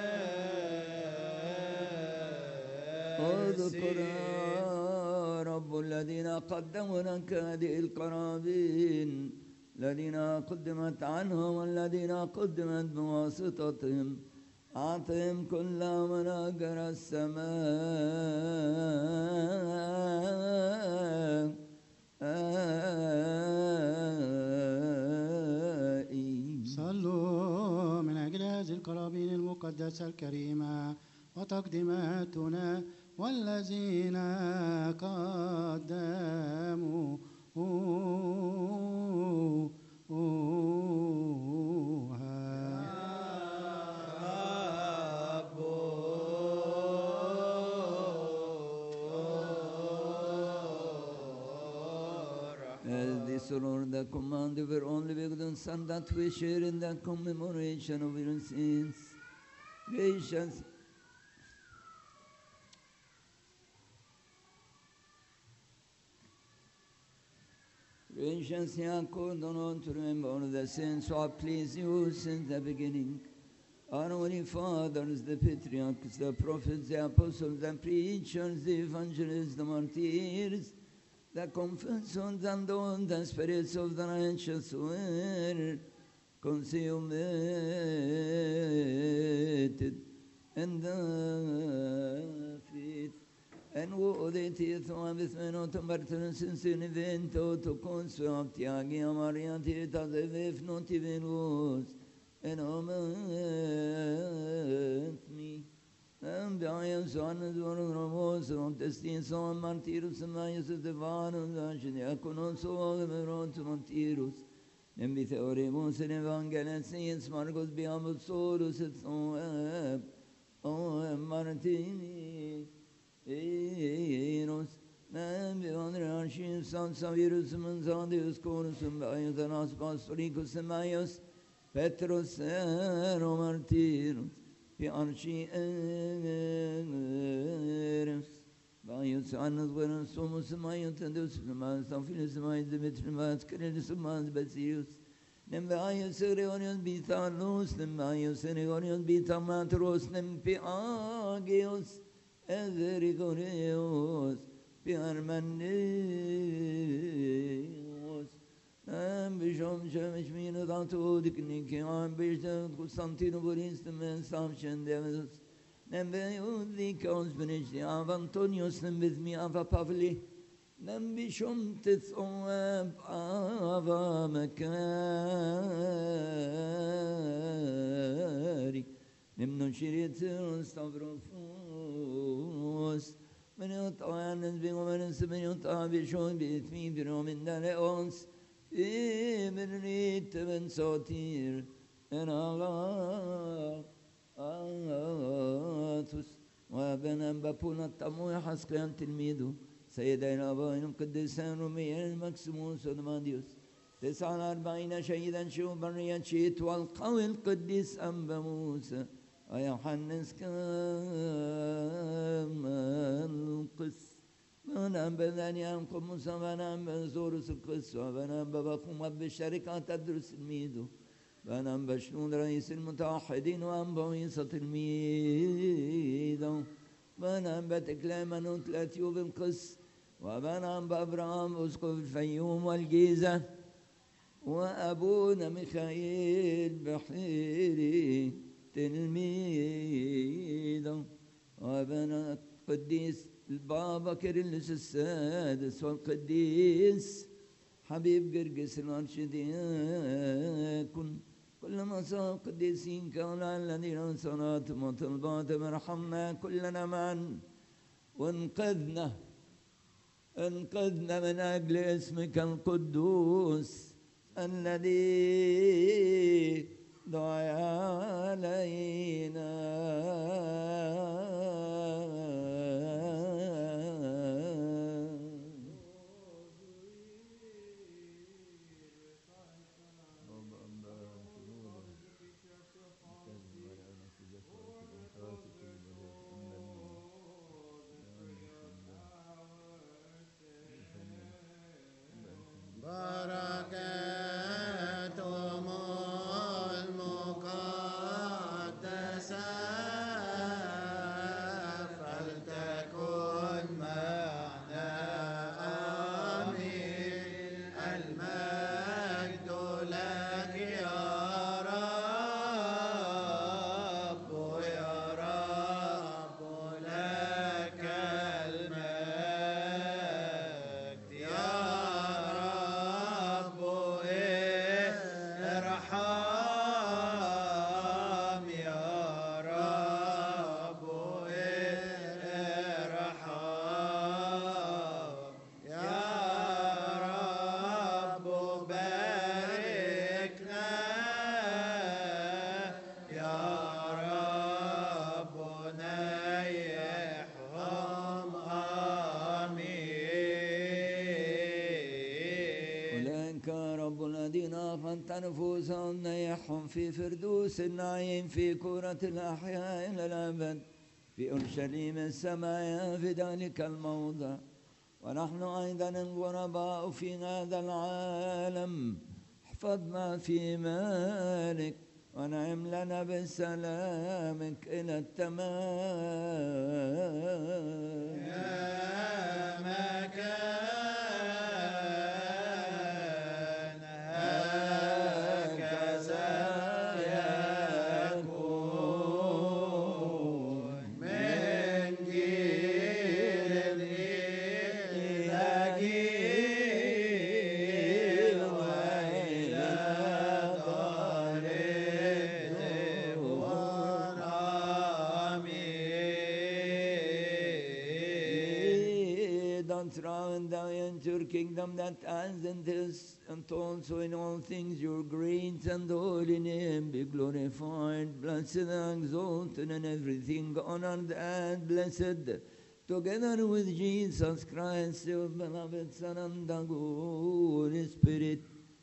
Speaker 1: اذكر
Speaker 3: mercy.
Speaker 1: يا رب الذين قدموا لك هذه القرابين الذين قدمت عنهم والذين قدمت بواسطتهم أعطهم كل من أجر السماء
Speaker 5: صلوا من أجل هذه القرابين المقدسة الكريمة وتقديماتنا والذين قدموا
Speaker 1: As this Lord, the command of your only begotten Son, that we share in the commemoration of your sins. Gracious. Gracious Yaakov, don't to remember the sins who have pleased you since the beginning. Our holy fathers, the patriarchs, the prophets, the apostles, the preachers, the evangelists, the martyrs, the confessors, and all the spirits of the righteous were consummated in the faith. En uudit Thomas menot Martinus in evento to consume Tiagi Amarianti Tazevif notivenus en me. And I am son of Ramos on Testin son Martirus and Maius of the Van and Diaconos all the Merons Martirus. Nembi Theoremus and Evangelist Saints Marcos Biamus Sorus et son Martini. Enos, Nambi Andreashim, San Savirus, Manzadius, Corus, and Bios, and Aspastoricus, and Maios, Petros, and Martirus, Piarchi, and Bios, Anas, Veras, Somos, and Mayos, and those Mans, Amphilis, Mines, Dimitri, Mans, Credis, Mans, Basius, Nembios, Serionian, Beta, Los, Nembios, Serionian, Beta, Matros, Nempiagios, Ezerigorios, Piarmanios, Ambishom Shemishmina Dato, Dikniki, Ambishom Constantino Boris, the men Samshan Devils, Nembeus, the Cosbinish, the Avantonius, and with me Ava Pavli, Nembishom Tits Oab Ava Macari, Nemno Shiritil Stavropos, Minut Anas Bingomans, Minut Abishon, Bitmi, Biromin Daleons, Ibnit Ben Sotir, and Allah Atus, Wabenam Bapuna Tamu Haskan Tilmidu, Sayyidina Bainum Kadisan Rumi, Maximus of the Mandius. تسعة أربعين شهيدا شوبا شيت والقوي القديس أنبا موسى ويوحنس كما القس ونعم بذاني أنكم موسى ونعم بزورس القس ونعم ببقوم بالشركة تدرس الميدو ونعم بشنود رئيس المتوحدين وأنبا ويسة الميدو ونعم بتكلام نتلت يوب القس ونعم بأبراهام أسقف الفيوم والجيزة وأبونا ميخائيل بحيري تلميذه وأبنا القديس البابا كيرلس السادس والقديس حبيب قرقس الأرشدياكن كلما صار قديسين كانوا الذين صلاتهم وطلباتهم ارحمنا كلنا معا وانقذنا من أجل اسمك القدوس الذي دعا علينا أخذت نفوسهم نيحهم في فردوس النعيم في كرة الأحياء إلى الأبد في أورشليم السماء في ذلك الموضع. ونحن أيضا الغرباء في هذا العالم احفظنا في مالك ونعم لنا بسلامك إلى التمام.
Speaker 3: يا ما كان هكذا يكون من جيل إلى جيل وإلى دار الدهور. آمين.
Speaker 1: Don't round thou into your kingdom that as in this and also in all things your great and holy name be glorified, blessed and exalted in everything, honored and blessed, together with Jesus Christ, your beloved Son and the Holy Spirit.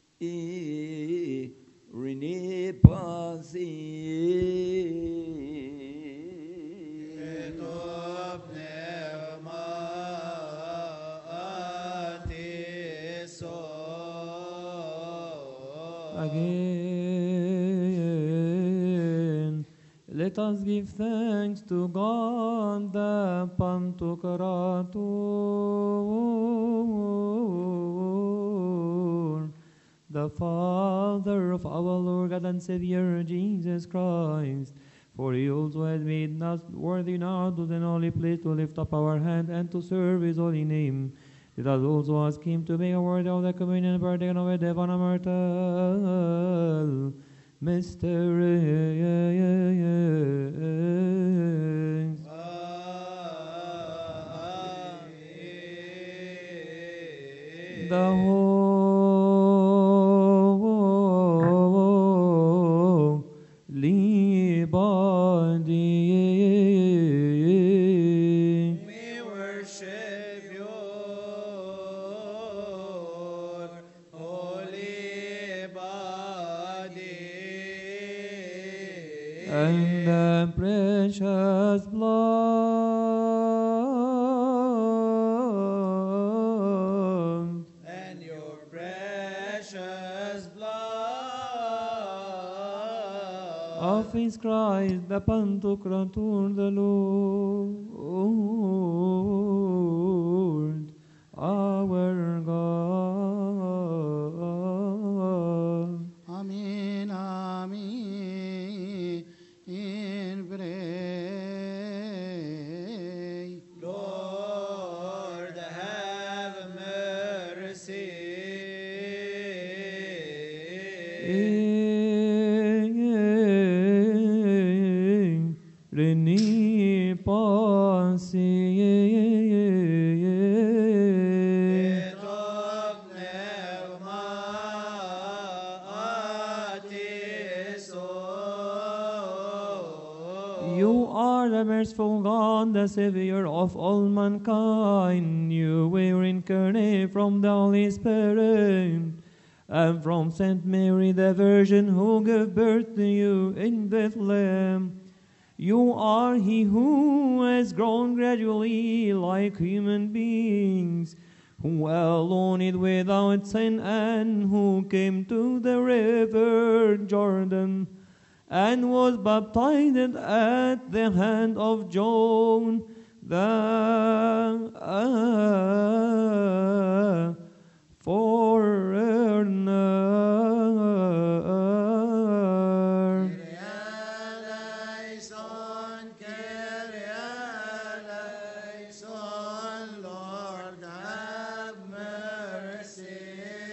Speaker 1: Rene
Speaker 3: كتب نعماتي صار.
Speaker 6: Again, let us give thanks to God the Pantocrator, the Father of our Lord God and Savior Jesus Christ. For he also has made us worthy now to the holy place to lift up our hand and to serve his holy name. Let us also ask him to make a word of the communion and partaken of a divine and mortal mysteries. The holy body.
Speaker 3: We worship your holy body
Speaker 6: And the precious blood
Speaker 3: and your precious blood
Speaker 6: of his Christ, the Pantocrator, the Lord, our God.
Speaker 5: Amen, amen. Pray.
Speaker 3: Lord, have mercy.
Speaker 6: Reni pasi
Speaker 3: Kitob Nehemati Sor.
Speaker 6: You are the merciful God, the Savior of all mankind. You were incarnate from the Holy Spirit and from Saint Mary, the Virgin, who gave birth to you in Bethlehem. You are he who has grown gradually like human beings, who alone is without sin, and who came to the river Jordan and was baptized at the hand of John the foreigner.
Speaker 2: Kyrie eleison, Lord, have mercy.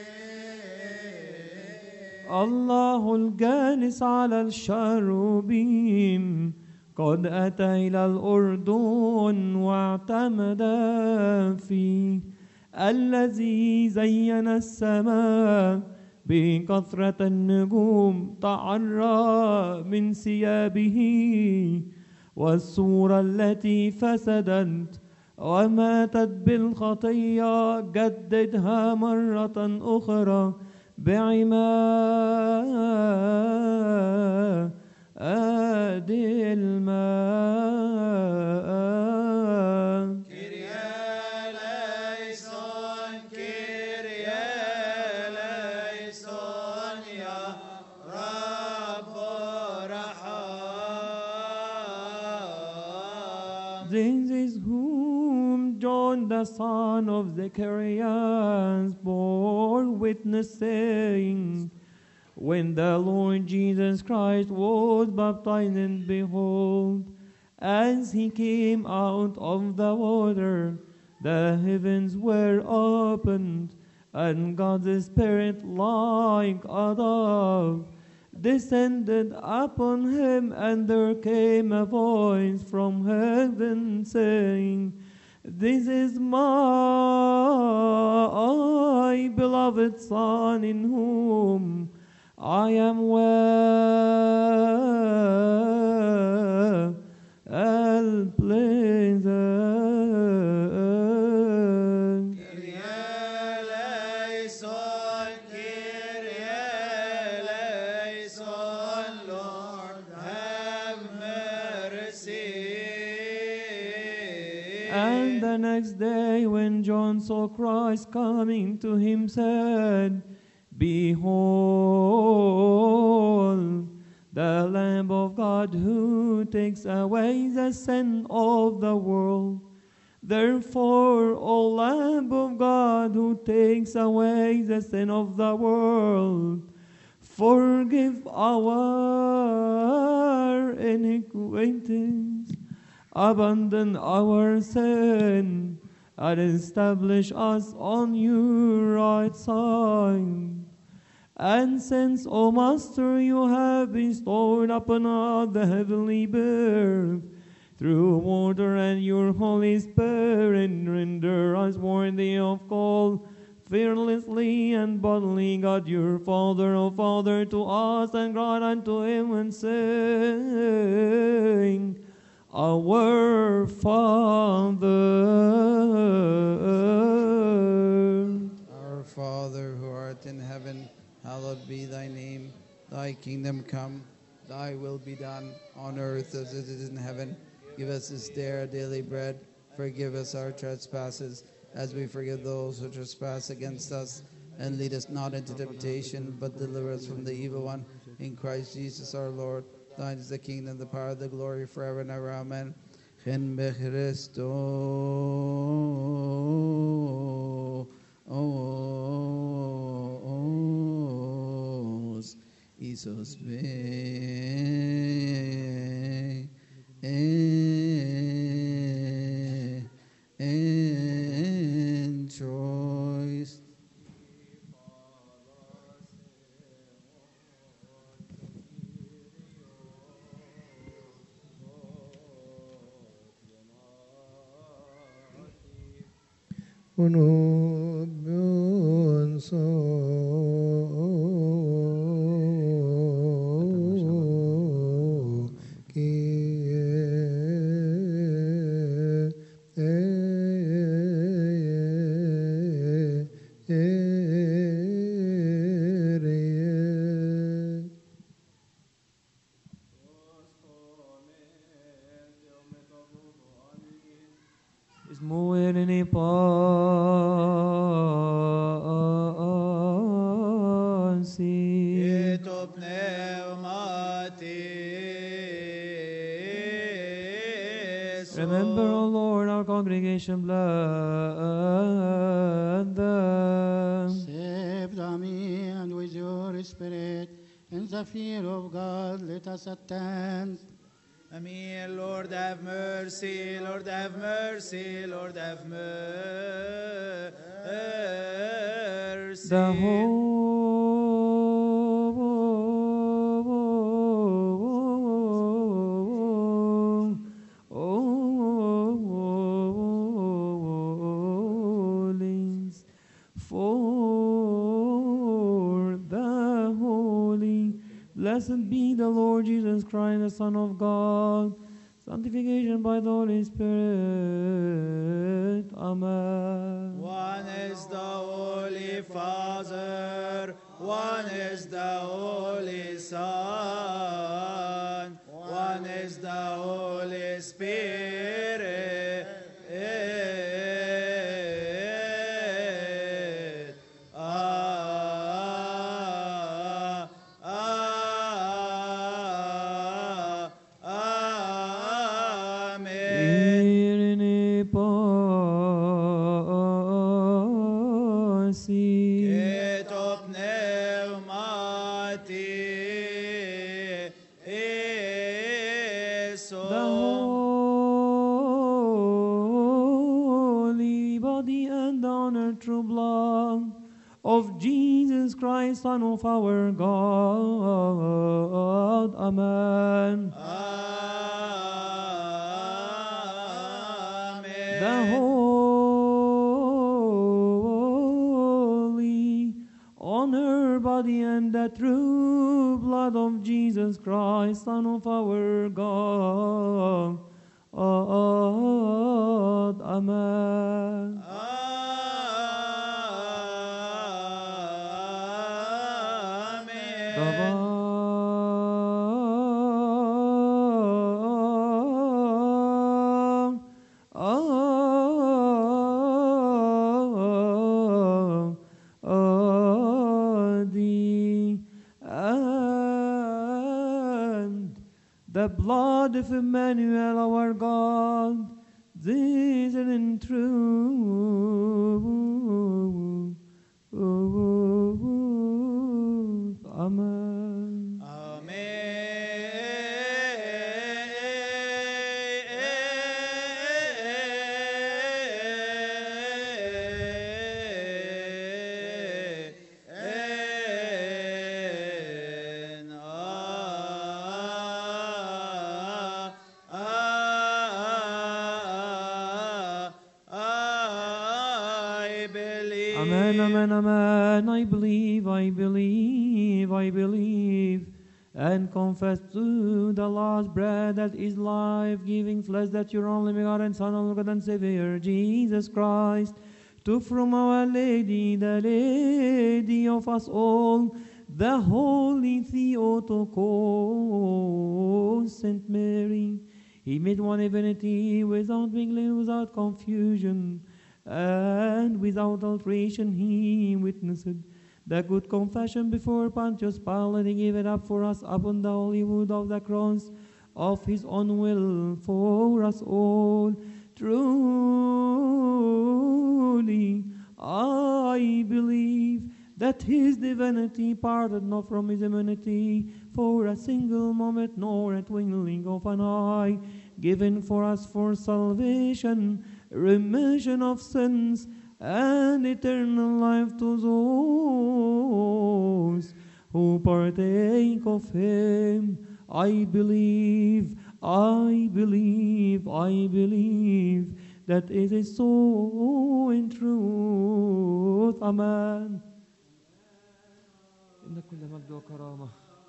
Speaker 6: الله الجالس على الشروبيم قد أتى إلى الأردن واعتمد فيه، الذي زين السماء بكثرة النجوم تعرى من ثيابه، والصورة التي فسدت وماتت بالخطية جددها مرة أخرى بعماد الماء
Speaker 3: Kyrie eleison, Kyrie eleison, ya Rabbi Raham.
Speaker 6: This is whom John the son of Zacharias bore witness, saying, when the Lord Jesus Christ was baptized, and behold, as he came out of the water, the heavens were opened, and God's Spirit like a dove descended upon him, and there came a voice from heaven saying, this is my beloved Son, in whom I am well pleased.
Speaker 3: Kyrie eleison, Kyrie eleison, Lord, have mercy.
Speaker 6: And the next day, when John saw Christ coming to him, said, behold, the Lamb of God who takes away the sin of the world. Therefore, O Lamb of God who takes away the sin of the world, forgive our iniquities, abandon our sin, and establish us on your right side. And since, O Master, you have bestowed upon us the heavenly birth, through water and your Holy Spirit, render us worthy of call fearlessly and bodily God, your Father, O Father, to us, and grant unto him, and sing, our Father.
Speaker 7: Our Father, who art in heaven, hallowed be thy name. Thy kingdom come, thy will be done, on earth as it is in heaven. Give us this day our daily bread. Forgive us our trespasses, as we forgive those who trespass against us. And lead us not into temptation, but deliver us from the evil one. In Christ Jesus our Lord, thine is the kingdom, the power, the glory, forever and ever. Amen. Chen be Christo, Isos be and choice.
Speaker 6: Is mujer ni pasi.
Speaker 3: Ito pneumatis.
Speaker 6: Remember, O Lord, our congregation, bless them.
Speaker 5: Save them and with your spirit, in the fear of God, let us attend.
Speaker 3: Amen. Lord have mercy, Lord have mercy, Lord have mercy.
Speaker 6: The holies for the holy. Blessed be the Lord Jesus Christ, the Son of God. Sanctification by the Holy Spirit. Amen.
Speaker 3: One is the Holy Father, One is the Holy Son, one is the Holy Spirit.
Speaker 6: Irene pasi.
Speaker 3: Ketop pneumati
Speaker 6: The holy body and honor true blood of Jesus Christ, Son of our God. Amen. The holy honor body and the true blood of Jesus Christ, Son of our God. Amen. And the blood of Emmanuel our God, this is in truth. Amen. Amen, amen, amen. I believe, and confess to the last bread that is life-giving flesh, that your only begotten Son, our God and Savior, Jesus Christ, took from Our Lady, the Lady of us all, the Holy Theotokos, Saint Mary. He made one divinity without mingling, without confusion, and without alteration. He witnessed the good confession before Pontius Pilate. He gave it up for us upon the holy wood of the cross of his own will for us all. Truly, I believe that his divinity parted not from his humanity for a single moment, nor a twinkling of an eye, given for us for salvation, remission of sins, and eternal life to those who partake of him. I believe that it is so in truth. Amen. إن كل مجد وكرامة.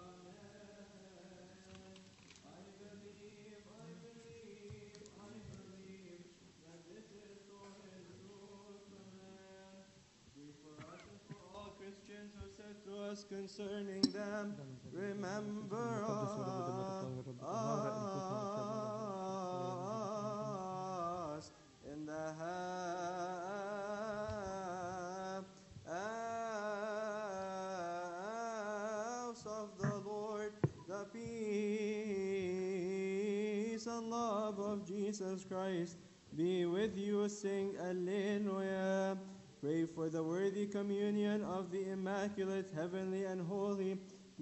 Speaker 8: Us concerning them, remember us in the house of the Lord. The peace and love of Jesus Christ be with you. Sing Alleluia. Pray for the worthy communion of the Immaculate, Heavenly, and Holy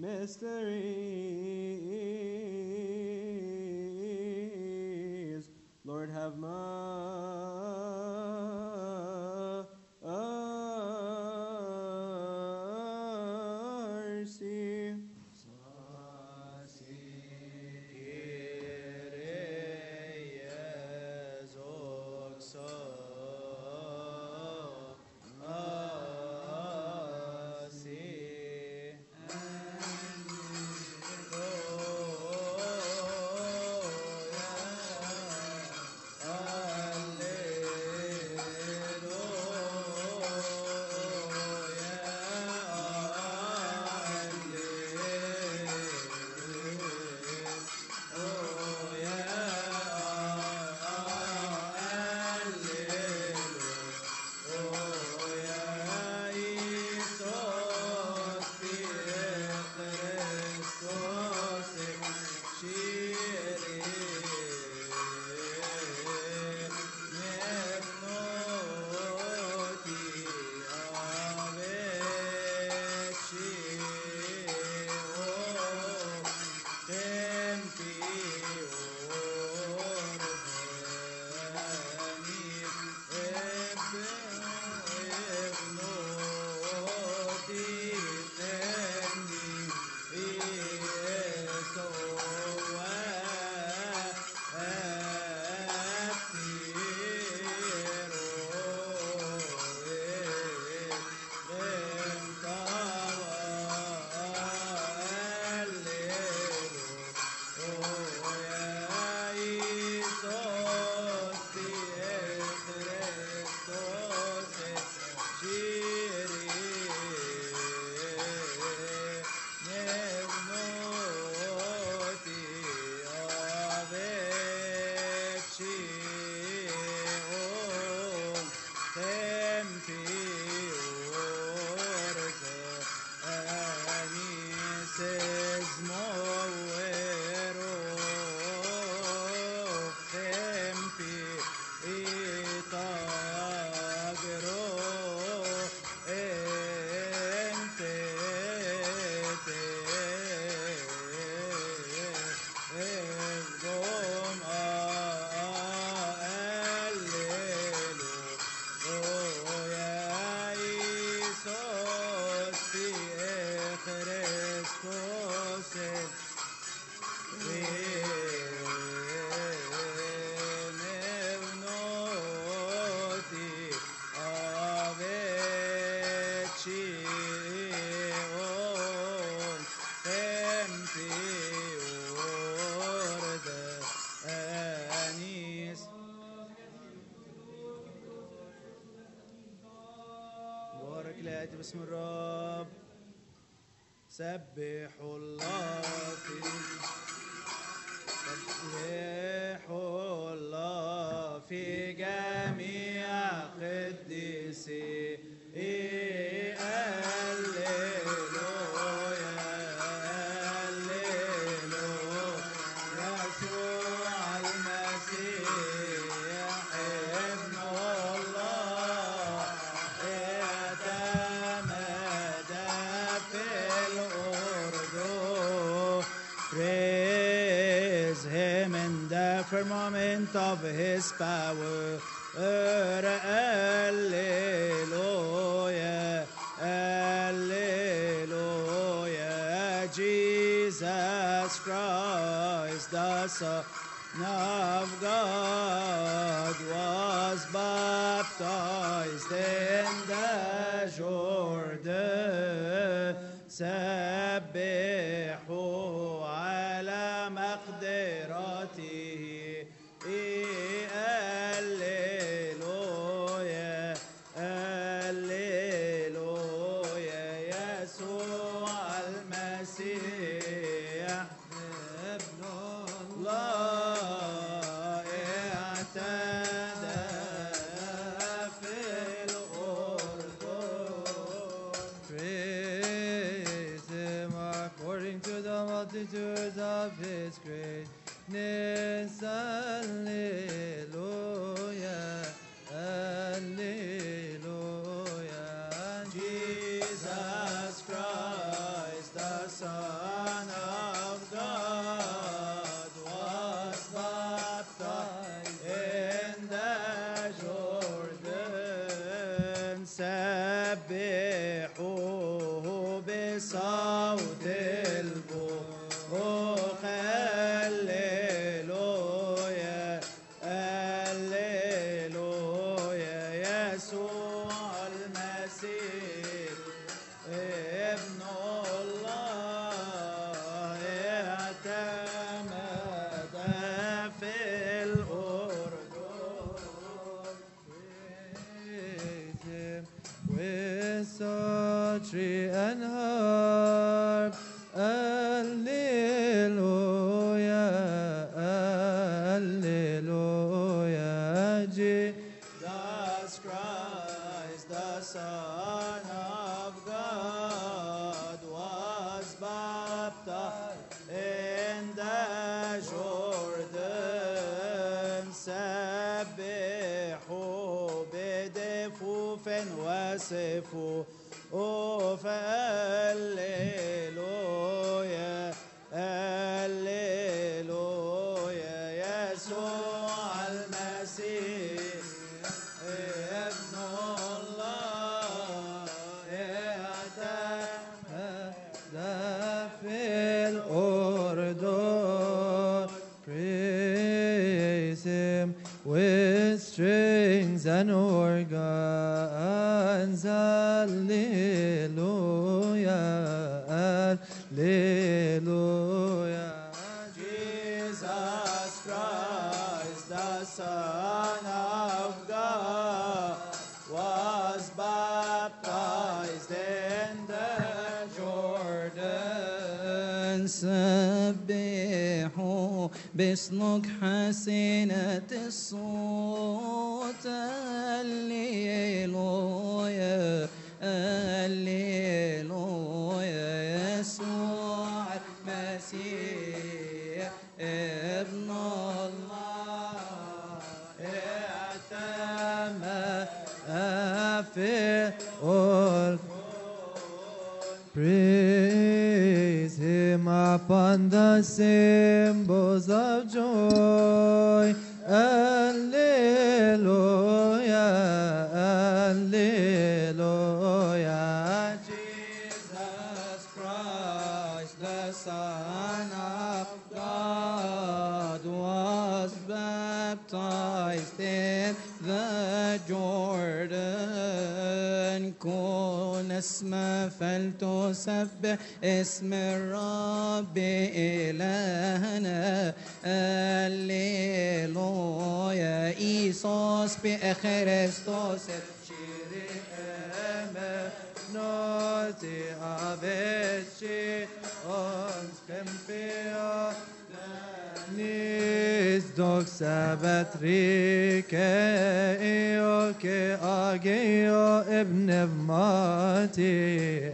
Speaker 8: Mysteries. Lord, have mercy.
Speaker 3: لآتي باسم الرب. سبحوا الله سبحوا الله في جميع قديسيه. Firmament of his power, Alleluia, Alleluia. Jesus Christ, the Son of God, was baptized in the Jordan. سبحوا على مقدرته. Alleluia, Alleluia. يسوع المسيح ابن الله اعتدى في الأردن. Praise him according to the multitudes of his greatness. Alleluia, Alleluia. Jesus Christ, the Son of God, was baptized in the Jordan. سبحوه بصوت البوق. Alleluia, Alleluia. يسوع المسيح ابن الله اعتمد في الأردن. Praise him with psaltery and harp. Alleluia, Alleluia. Jesus Christ, the Son of God, was baptized in the Jordan. سبحوا بدفوف وسفوف. Alleluia, Alleluia. يسوع المسيح ابن الله اعتمد في الأردن. Praise him with strings and organs. Alleluia, Alleluia. Jesus Christ, the Son of God, was baptized in the Jordan. سبحوا باسمك حسنة الصوت. Alleluia, Alleluia. يسوع المسيح ابن الله اعتمد في الأردن. Praise him upon the cymbals of joy. Alleluia, Alleluia. Jesus Christ, the Son of God, was baptized in the Jordan. كن اسم فلتسبح اسم الرب إلهنا. Alleluia. Iisus بخريستوس شيري noti aveci ons kempio nis doxa batrike io che ageo ebnevmati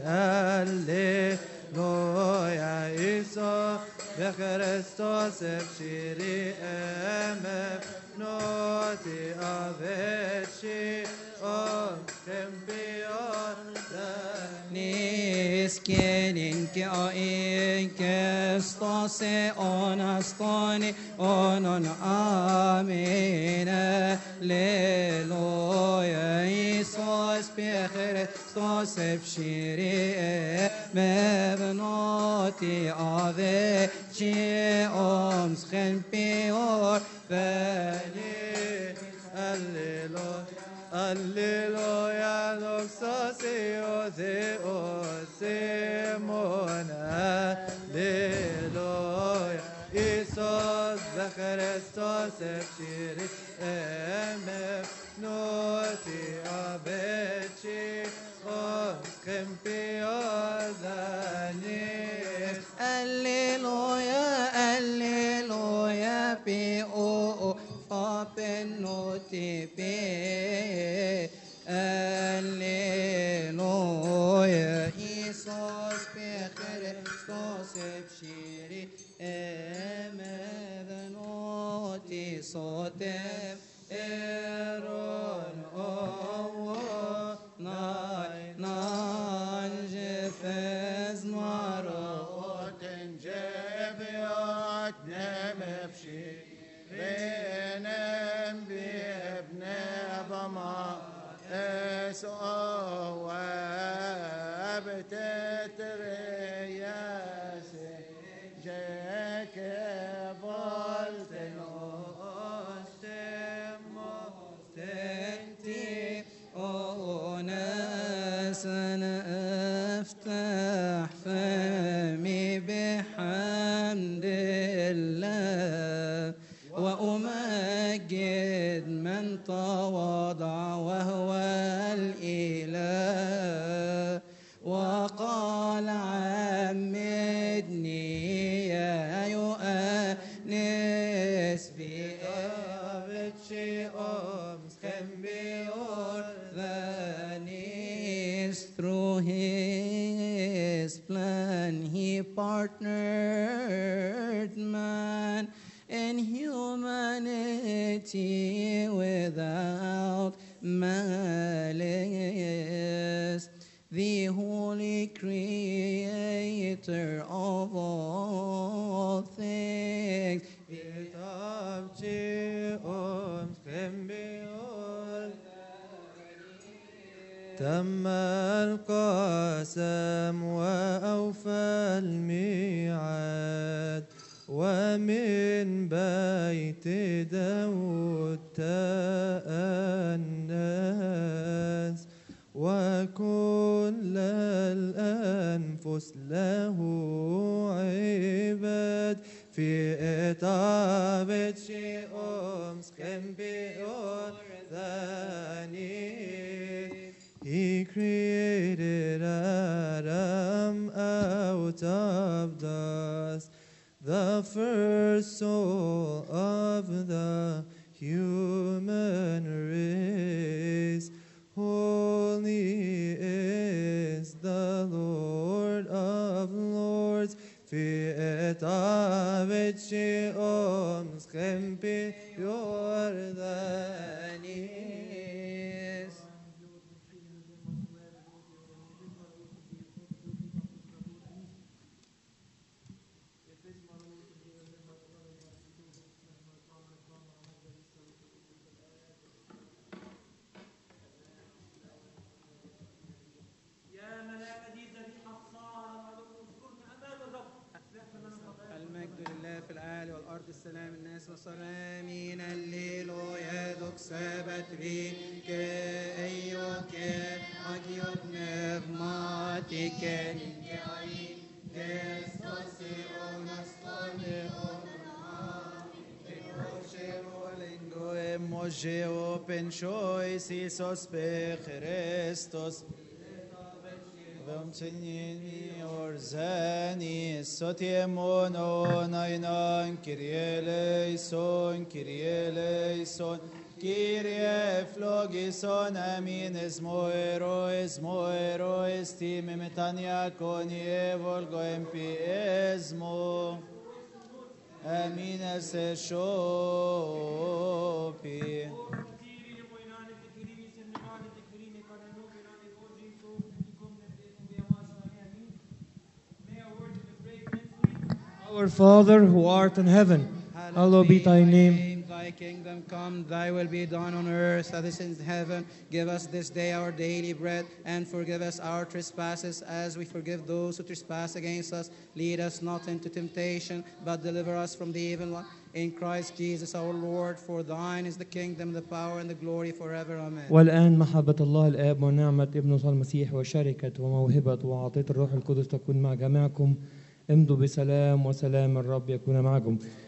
Speaker 3: alleluia iso بخريستوس بشيري امف نوتي افيتشي ام كمبيون
Speaker 9: Nis kienin ke ain ke stase onastani onon amina leloya Isos bechre stase bshiri mevnoti ave chi om schen pior
Speaker 3: Beni Alleluia doxasio Theos Simon Alleluia Isos Christos Epshiri Emef Noti Abeci Os Kempiodanis
Speaker 9: Alleluia, Alleluia, P.O. Fapenoti P. Alleluia, Isos Christos Epshiri Emevenoti Sotem Eron Owo Nanjefez Maro
Speaker 2: تنجبيات نمبشي بينم بابن ضما اسو بتترياسي جاك بولتنو
Speaker 9: تنتي أوناس أفتح فمي بحمد الله وأمجد من تواضع وهو الإله وقال عمدني يا يؤنس في أبتشي أمس كم بيور ذانيس through his plan he partnered man in humanity without malice, the holy creator of all things.
Speaker 3: تم القسم وأوفى الميعاد ومن بيت داود تأنس وكل الأنفس له عباد في إطابة شيء سكمبيون ذاني. He created Adam out of dust, the first soul of the human race. Holy is the Lord of lords, في إطابة شيء سكمبي يوردانيس.
Speaker 9: المجد لله في الأعلى والأرض السلام الناس وسلامين الليل ويدك سبت ريك أيوك أجيب نغماتك لك عين كستوسي ونستوني
Speaker 3: Mojeo penchoi si sos pe Christos Vemtini orzani sotiemono nainan Kyrie eleison, Kyrie eleison, Kyrie flogison amin esmo ero estime metania conie volgo empi esmo amin esse shopi.
Speaker 6: Our Father who art in heaven, hallowed be thy name.
Speaker 9: Thy kingdom come, thy will be done on earth as it is in heaven. Give us this day our daily bread, and forgive us our trespasses as we forgive those who trespass against us. Lead us not into temptation, but deliver us from the evil one. In Christ Jesus our Lord, for thine is the kingdom, the power, and the glory forever. Amen.
Speaker 6: والآن محبة الله الآب ونعمة ابنه المسيح وشركة وموهبة وعطية الروح القدس تكون مع جميعكم. امضوا بسلام وسلام الرب يكون معكم.